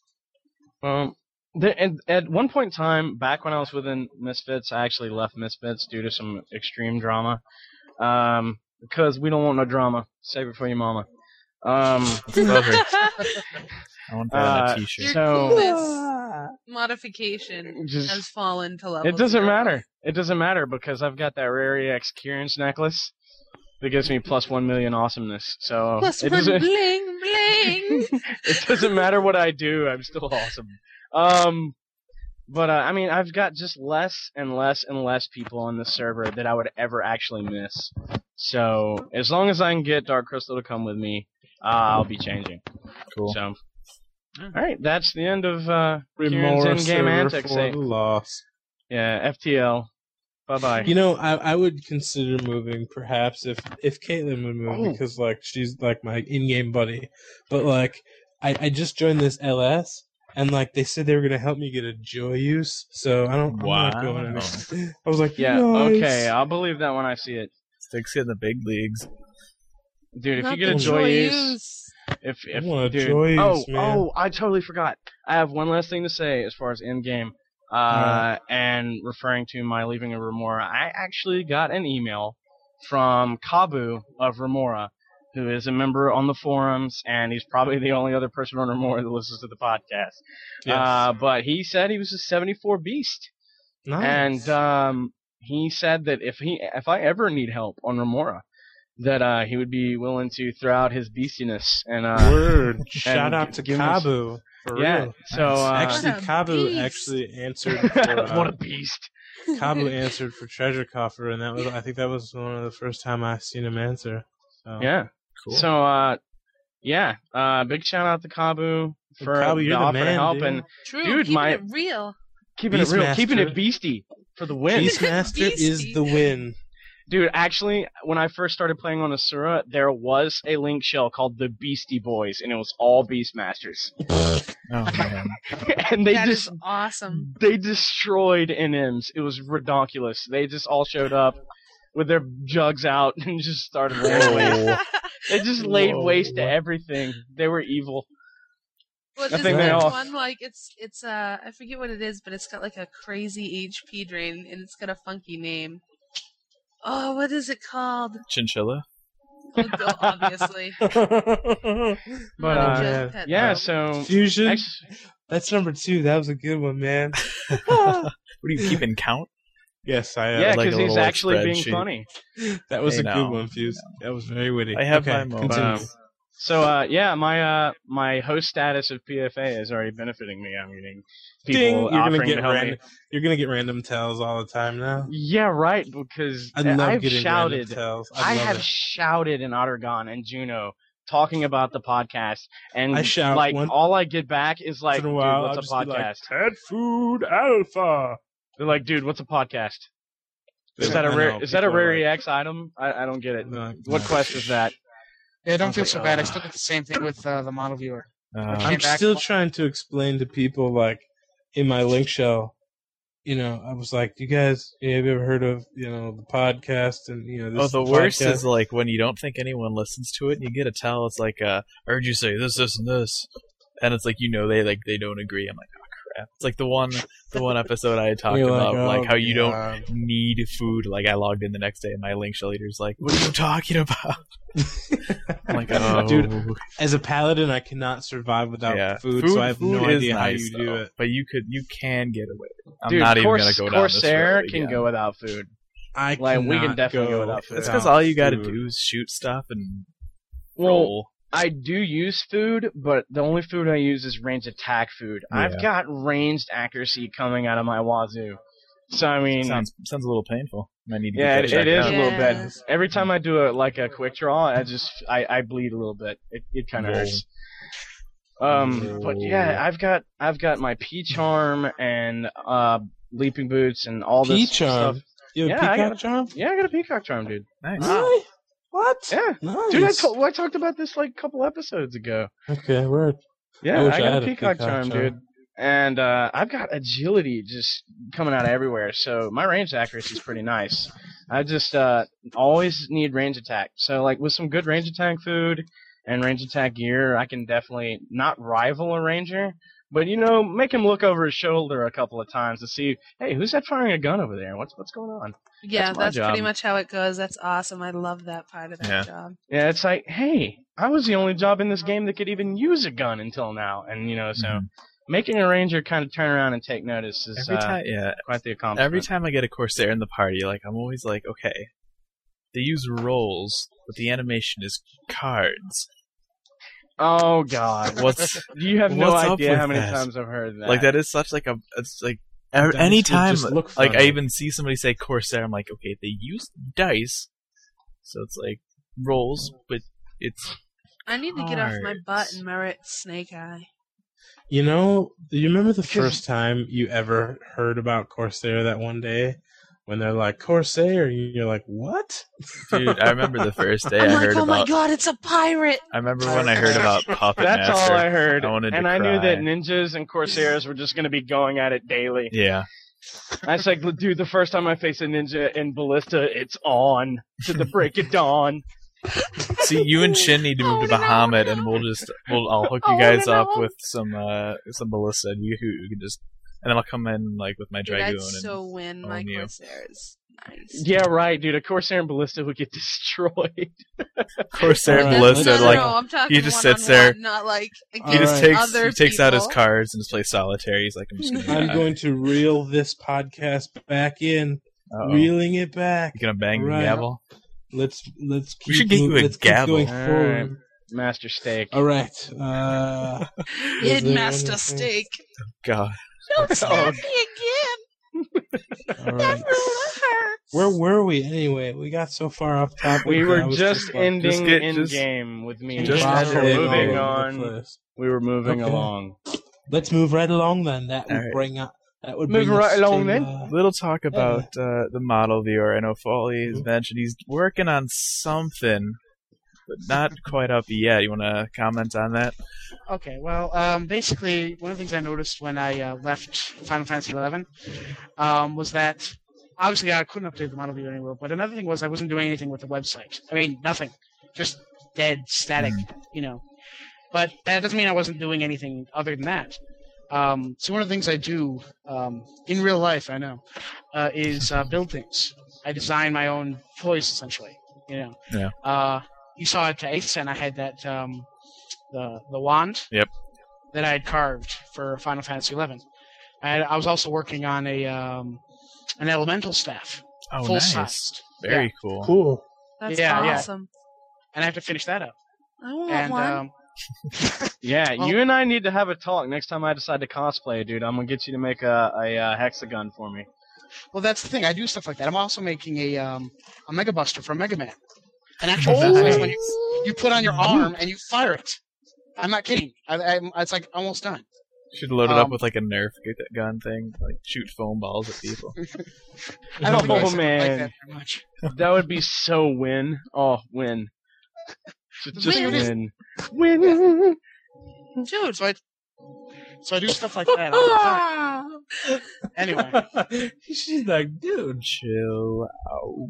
Um, there, and at one point in time, back when I was within Misfits, I actually left Misfits due to some extreme drama. Um, because we don't want no drama. Save it for your mama. Um, Perfect. I want that on Uh, a t-shirt. Your So- coolness modification just has fallen to level it doesn't zero. matter. It doesn't matter because I've got that Rare E X Kieran's necklace that gives me plus one million awesomeness. So Plus it one doesn't. bling bling. It doesn't matter what I do. I'm still awesome. Um, but uh, I mean, I've got just less and less and less people on the server that I would ever actually miss. So as long as I can get Dark Crystal to come with me, uh, I'll be changing. Cool. So, all right, that's the end of uh, Kieran's Remorse in-game server antics. for eh? the loss. Yeah, F T L. Bye bye. You know, I I would consider moving perhaps if if Caitlin would move Oh. because like she's like my in-game buddy. But like I I just joined this L S and like they said they were gonna help me get a joy use, so I don't. I'm not going Wow. anywhere. I was like, Yeah, nice. okay, I'll believe that when I see it. Sticks in the big leagues. Dude, if Not you get a the joy use, use. if I if want a dude, joy oh use, man. oh, I totally forgot. I have one last thing to say as far as in game, uh, Alright. and referring to my leaving of Remora. I actually got an email from Kabu of Remora, who is a member on the forums, and he's probably the only other person on Remora that listens to the podcast. Yes. Uh, but he said he was a seventy-four beast. Nice. And um, he said that if he, if I ever need help on Remora, that uh, he would be willing to throw out his beastiness and uh, Word. Shout and out to give me s- Kabu. For yeah. real. So uh, Actually, What a Kabu beast. actually answered for uh, what a beast! Kabu answered for Treasure Coffer, and that was I think that was one of the first time I seen him answer. So. Yeah. Cool. So uh, yeah, uh, big shout out to Kabu. for Probably the you're the offer to man, help dude. and True, Dude, keeping my- it real. keeping it real, keeping Beastmaster. it beastie for the win. Beastmaster is Beastie. the win. Dude, actually, when I first started playing on Asura, there was a Link shell called the Beastie Boys, and it was all Beastmasters. Oh man. and they That just is awesome. they destroyed N Ms. It was ridiculous. They just all showed up with their jugs out and just started laying waste. They just laid Whoa. waste to everything. They were evil. Well, I isn't think they that all- one like it's it's uh I forget what it is, but it's got like a crazy H P drain and it's got a funky name. Oh, what is it called? Chinchilla. Oh, obviously. But Not a uh, jet pet, yeah, though. so Fusion. actually, That's number two. That was a good one, man. What do you keep in count? Yes, I. Uh, yeah, like a because he's little, like, actually being spreadsheet. funny. that was Hey, a now. good one, Fuse. That was very witty. I have okay, my moments. continue. Um, So uh, yeah, my uh, my host status of P F A is already benefiting me. I'm getting people Ding, you're gonna offering get to help random. me. You're gonna get random tells all the time now. Yeah, right. Because I love I've getting shouted. random tells. I, I love have it. shouted in Ottergon and Juno talking about the podcast, and I shout like one- all I get back is like, in a "Dude, while, what's I'll a just be like, podcast?" Pet Food Alpha. They're like, "Dude, what's a podcast?" Is that a I rare? know, Is that a people are rare like- E X item? I, I don't get it. No, What no. quest is that? Yeah, don't feel so bad. I Uh, still get the same thing with uh, the model viewer. Uh, I'm I'm back- still trying to explain to people, like, in my link shell, you know, I was like, you guys, have you ever heard of, you know, the podcast? And, you know, this oh, is the worst podcast. is like when you don't think anyone listens to it, and you get a tell. It's like, uh, I heard you say this, this, and this, and it's like you know they like they don't agree. I'm like, oh crap. It's like the one, the one episode I had talked You're about, like, like, oh, how you don't God. need food. Like I logged in the next day, and my link shell leader's like, "What are you talking about?" I'm like, oh, Dude, as a paladin, I cannot survive without yeah. food, so I have food no is idea how nice, you do though, it. But you could, you can get away. I'm Dude, not even Cors- gonna go down this Corsair road can again. go without food. I Like, we can cannot definitely go without food. That's without because all you got to food. do is shoot stuff and Well, roll. I do use food, but the only food I use is ranged attack food. Yeah. I've got ranged accuracy coming out of my wazoo. So I mean, Sounds sounds a little painful. I need to yeah, get it, that it checked is out. a little bit. Yes. Every time I do a like a quick draw, I just I, I bleed a little bit. It it kind of Whoa. hurts. Um, but yeah, I've got I've got my P charm and uh leaping boots and all this P-charm? stuff. You have Yeah, a I peacock got- charm? Yeah, I got a peacock charm, dude. Nice. Really? What? Yeah, Nice. dude, I, told I talked about this like a couple episodes ago. Okay, word. Yeah, I I, wish I got had a a peacock, peacock charm, charm. dude. And uh, I've got agility just coming out of everywhere, so my range accuracy is pretty nice. I just uh, always need range attack. So like with some good range attack food and range attack gear, I can definitely not rival a ranger, but you know, make him look over his shoulder a couple of times to see, hey, who's that firing a gun over there? What's what's going on? Yeah, That's my that's, pretty job. much how it goes. That's awesome. I love that part of that Yeah. job. Yeah, it's like, hey, I was the only job in this game that could even use a gun until now, and you know, so. Mhm. Making a ranger kind of turn around and take notice is Every uh, time, yeah. quite the accomplishment. Every time I get a Corsair in the party, like I'm always like, okay, they use rolls, but the animation is cards. Oh God, What's you have no what's up idea with how many that? times I've heard that. like that is such like a it's like Dice any would time just look like I funny. even see somebody say Corsair, I'm like, okay, they use dice, so it's like rolls, but it's I need to get off my butt Cards. and merit Snake Eye. You know, do you remember the Because- first time you ever heard about Corsair that one day? When they're like, Corsair, and you're like, what? dude. I remember the first day I'm I like, heard oh my about. god, it's a pirate! I remember when I heard about Puppet That's Master. all I heard, I wanted to and I knew cry. that ninjas and corsairs were just going to be going at it daily. Yeah, I was like, dude, the first time I face a ninja in Ballista, it's on to the break of dawn. see, you and Shin need to move Oh, to no, Bahamut, no. and we'll just we'll I'll hook you Oh, guys no. up with some uh some ballista, and you, you can just and then I'll come in like with my Dude, dragoon. I'd so win my own you. Corsairs. Nice. Yeah, right, dude. A corsair and Ballista would get destroyed. and Corsair Alright, Ballista, let's- no, like no, I'm talking he just sits there. one-on-one, not like he against just Alright. takes other he takes out his people. cards and just plays solitaire. He's like, I'm just gonna. I'm die. going to reel this podcast back in, Uh-oh. reeling it back. You gonna bang Right. the gavel? Let's let's keep We should get you mov- a let's gavel. Keep going forward. Master Steak. All right. Uh, Hid there Master anything- Steak. God, Don't Oh. stab me again. all right. That really hurts. Where were we anyway? We got so far off topic. We that were I was just like, ending Just get- in just- game with me. and just Chad. add We're it moving all over the on. place. We were moving Okay. along. Let's move right along then. That would All right. bring up. That would Moving bring us right along to, then. uh, Little talk about uh, the model viewer. I know Foley has mentioned he's working on something, but not quite up yet. You want to comment on that? Okay, well, um, basically, one of the things I noticed when I uh, left Final Fantasy eleven um, was that obviously I couldn't update the model viewer anymore. But another thing was I wasn't doing anything with the website. I mean, nothing, just dead, static, you know. But that doesn't mean I wasn't doing anything other than that. Um, so one of the things I do um, in real life, I know, uh, is uh, build things. I design my own toys, essentially. You know. Yeah. Uh, you saw at Aethersen, I had that um, the the wand. Yep. That I had carved for Final Fantasy eleven. I, I was also working on a um, an elemental staff, Oh, full nice. sized. Very Yeah. cool. cool. That's Yeah, yeah. awesome. And I have to finish that up. I want And one. um, Yeah, Well- you and I need to have a talk next time I decide to cosplay, dude. I'm gonna get you to make a, a, uh hexagon for me. well, that's the thing. I do stuff like that. I'm also making a um, a Mega Buster from Mega Man. An actual Oh. fist when you you put on your arm and you fire it. I'm not kidding. I, I, it's like almost done. Should load it up Um, with like a Nerf gun thing, like shoot foam balls at people. I don't think I Oh, said it man. like that very much. That would be so win. Oh, win. Just, just Win. win. Win. Dude, so I so I do stuff like that all the time. Anyway, She's like, dude. Chill out.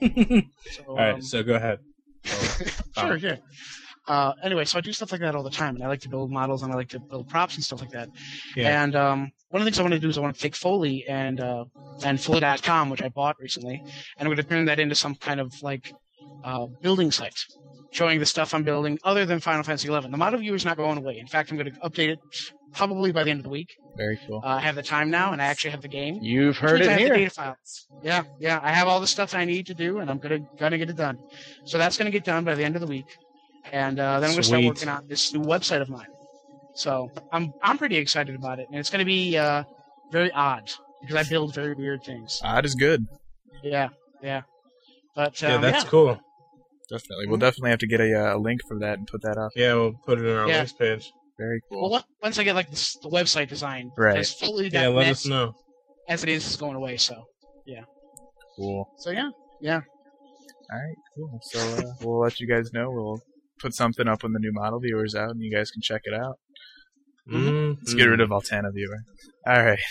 so, All right, um, so go ahead. sure, yeah. Uh, anyway, so I do stuff like that all the time, and I like to build models and I like to build props and stuff like that. Yeah. And um, one of the things I want to do is I want to take Foley and uh, and Foley dot com, which I bought recently, and I'm going to turn that into some kind of like uh, building site, showing the stuff I'm building other than Final Fantasy eleven. The model viewer is not going away. In fact, I'm going to update it probably by the end of the week. Very cool. Uh, I have the time now, and I actually have the game. You've Which heard means I it have the here. data files. Yeah, yeah. I have all the stuff I need to do, and I'm gonna gonna get it done. So that's gonna get done by the end of the week, and uh, then I'm gonna start Sweet. working on this new website of mine. So I'm I'm pretty excited about it, and it's gonna be uh, very odd because I build very weird things. Odd is good. Yeah, yeah. But um, Yeah, that's yeah. cool. Definitely. We'll definitely have to get a, uh, a link for that and put that up. Yeah, we'll put it on our Yeah. links page. Very Well, cool. what, once I get like this, the website design, Right. as fully Yeah, let net us know. as it is, is going away. So Cool. so yeah, yeah. All right, cool. So uh, we'll let you guys know. We'll put something up when the new model viewer's out, and you guys can check it out. Mm-hmm. Let's get rid of Altana viewer. All right.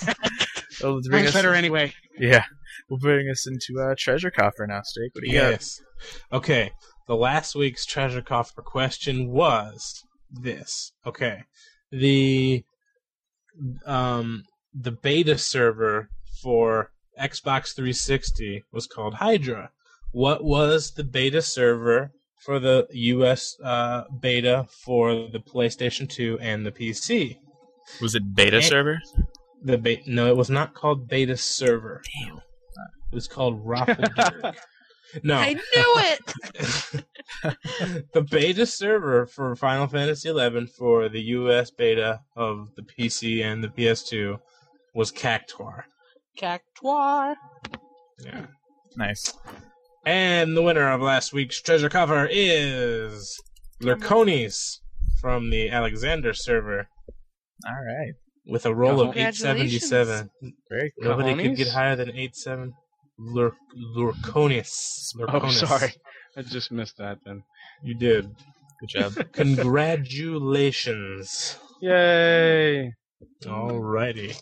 well, let's bring Mine's us, better anyway. yeah, we'll bring us into uh, treasure coffer now, Steak. What do you got? Yes. Okay. The last week's treasure coffer question was this. Okay. The um the beta server for Xbox three sixty was called Hydra. What was the beta server for the U S uh, beta for the PlayStation two and the P C? Was it beta Eh. server? The be- no, it was not called beta server. Damn. It was called Raffleberg. No. I knew it. The beta server for Final Fantasy eleven for the U S beta of the P C and the P S two was Cactuar. Cactuar. Yeah. Nice. And the winner of last week's treasure cover is Lurkonis from the Alexander server All right. with a roll of eight Congratulations. seventy-seven. Very cool. Nobody could Cajonis? get higher than eight seven. Lur- Lurkonis. Oh, Lurkonis. sorry. I just missed that then. You did. Good job. Congratulations. Yay! Alrighty.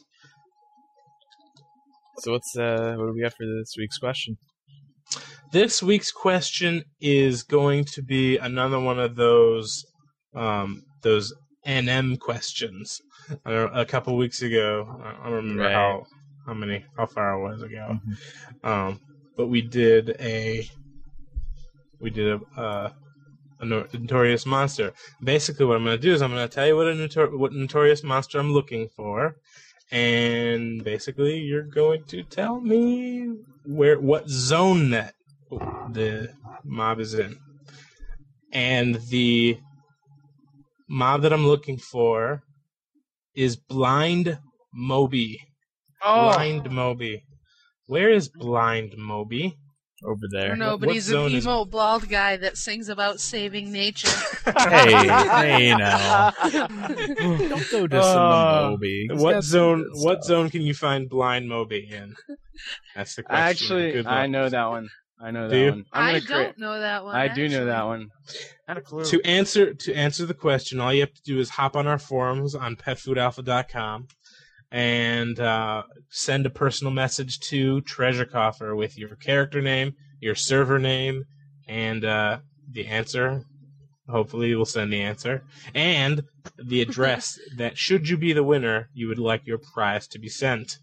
so what's uh what do we got for this week's question? This week's question is going to be another one of those um, those N M questions. I don't- A couple weeks ago, I don't remember Right. how how many how far it was ago, Mhm. um, but we did a we did a uh, a no- notorious monster. Basically, what I'm going to do is I'm going to tell you what a notor- what notorious monster I'm looking for, and basically you're going to tell me where what zone that the mob is in. And the mob that I'm looking for is Blind Moby. Oh, Blind Moby. Where is Blind Moby? Over I there. don't know, What- but what he's an zone is- emo bald guy that sings about saving nature. Hey, hey now. Don't go to some Uh, Moby. He's What got some zone? good What stuff. zone can you find Blind Moby in? That's the question. Actually, Good I luck. know that one. I know Do that you? one. I'm I gonna don't create. know that one. I do know actually. that one. Not a clue. To answer to answer the question, all you have to do is hop on our forums on pet food alpha dot com and uh, send a personal message to Treasure Coffer with your character name, your server name, and uh, the answer. Hopefully, we'll send the answer and the address that, should you be the winner, you would like your prize to be sent.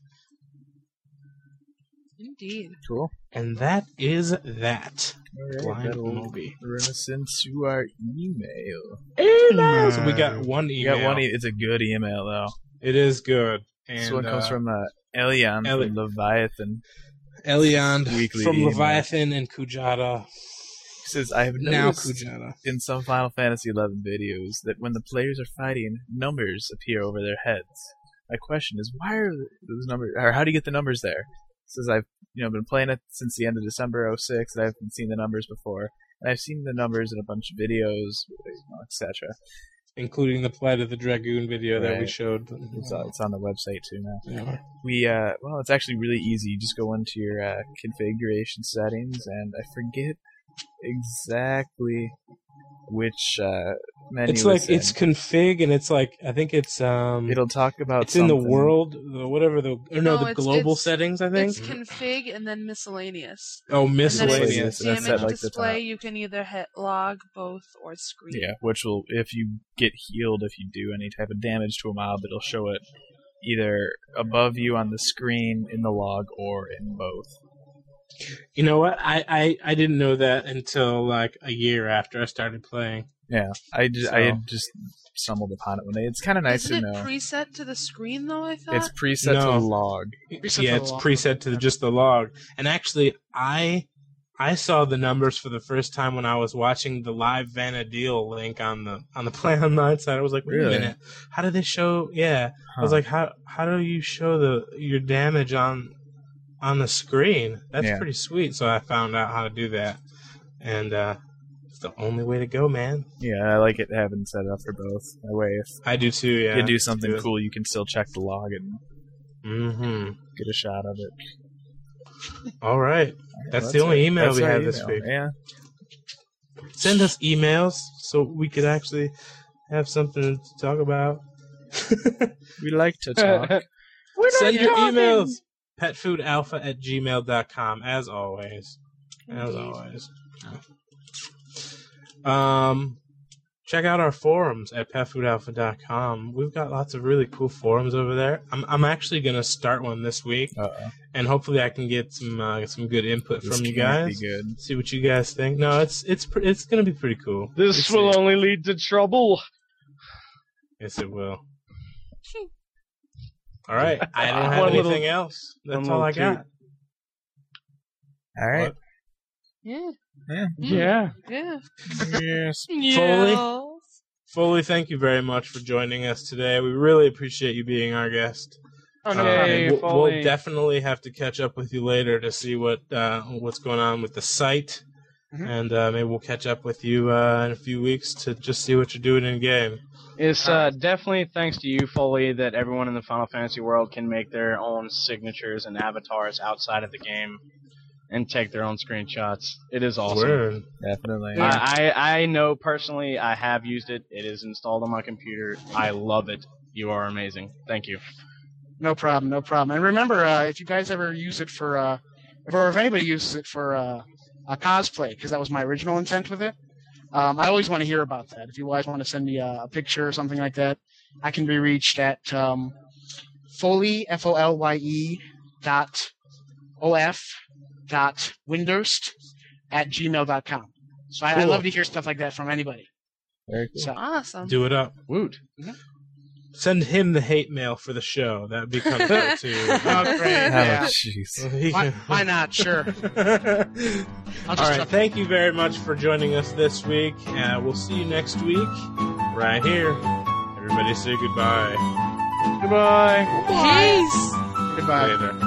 Indeed. Cool. And that is that. All right, Blind that'll Moby. bring us into our email. So we got one You email. got one. E- it's a good email though. It is good. And, This one comes uh, from uh, Elian Eli- from Leviathan. Eliand Weekly from email. Leviathan and Kujata. He says, "I have Now noticed Kujata. in some Final Fantasy eleven videos that when the players are fighting, numbers appear over their heads. My question is, why are those numbers? Or how do you get the numbers there?" He says, "I've you know been playing it since the end of December oh six, and I haven't seen the numbers before. And I've seen the numbers in a bunch of videos, et cetera. Including the Plight of the Dragoon video that we Right. showed. It's, uh, it's on the website too now. Yeah. We uh, well, it's actually really easy. You just go into your uh, configuration settings, and I forget exactly which uh, menu. It's like it's, in. it's config and it's like I think it's um It'll talk about. it's in the something. world the, whatever the or no, No, the it's- global it's- settings I think. It's config and then miscellaneous. Oh, And then it's miscellaneous. And that's damage at, like, the display. top. You can either hit log, both, or screen. Yeah, which will, if you get healed, if you do any type of damage to a mob, it'll show it either above you on the screen, in the log, or in both. You know what? I, I I didn't know that until like a year after I started playing. Yeah, I just, I So- had just stumbled upon it one day. It's kind of nice Isn't to it know. preset to the screen though? I thought. It's preset No. to the log. Preset yeah, to it's the log. preset to the, just the log. And actually, I I saw the numbers for the first time when I was watching the live Vanadil link on the on the Play Online side. I was like, wait Really? a minute, how do they show? Yeah, I was Huh. like, how how do you show the your damage on on the screen? That's Yeah. pretty sweet. So I found out how to do that, and uh, it's the only way to go, man. Yeah, I like it having set up for both. That way, if I do too. Yeah, you do something cool, you can still check the log and Mm-hmm. get a shot of it. All right, that's Well, the only it. email That's we our have this email. week. Yeah. Send us emails so we could actually have something to talk about. We like to talk. Send your emails. petfoodalpha at gmail dot com, as always. As Indeed. always. Um, check out our forums at petfoodalpha dot com. We've got lots of really cool forums over there. I'm I'm actually gonna start one this week, Uh-oh. and hopefully I can get some uh, some good input This from you can't guys. be good. See what you guys think. No, it's it's pre- it's gonna be pretty cool. This We'll will see. only lead to trouble. Yes, it will. All right, I don't have One little- anything else. That's one all I little got. All right. What? Yeah. Yeah. Yeah. Yeah. Yes. Yes. Foley, thank you very much for joining us today. We really appreciate you being our guest. Oh, no Uh, problem. Yay, and we'll, Foley. we'll definitely have to catch up with you later to see what uh, what's going on with the site, Mhm. and uh, maybe we'll catch up with you uh, in a few weeks to just see what you're doing in game. It's uh, definitely thanks to you, Foley, that everyone in the Final Fantasy world can make their own signatures and avatars outside of the game and take their own screenshots. It is awesome. Word. Definitely. I, I I know personally I have used it. It is installed on my computer. I love it. You are amazing. Thank you. No problem, no problem. And remember, uh, if you guys ever use it for, uh, or if anybody uses it for uh, a cosplay, because that was my original intent with it, um, I always want to hear about that. If you guys want to send me a, a picture or something like that, I can be reached at um, Foley, F O L Y E dot O F dot Windurst at gmail dot com. So I, I Cool. love to hear stuff like that from anybody. Very cool. So, Awesome. Do it up. Woot. Send him the hate mail for the show. That would be kind of cool too. Oh, great. Oh, Yeah. jeez. He Why, can- why not? Sure. I'll All just right, thank you very much for joining us this week. Uh, we'll see you next week, right here. Everybody say goodbye. Goodbye. Peace. Goodbye. Later.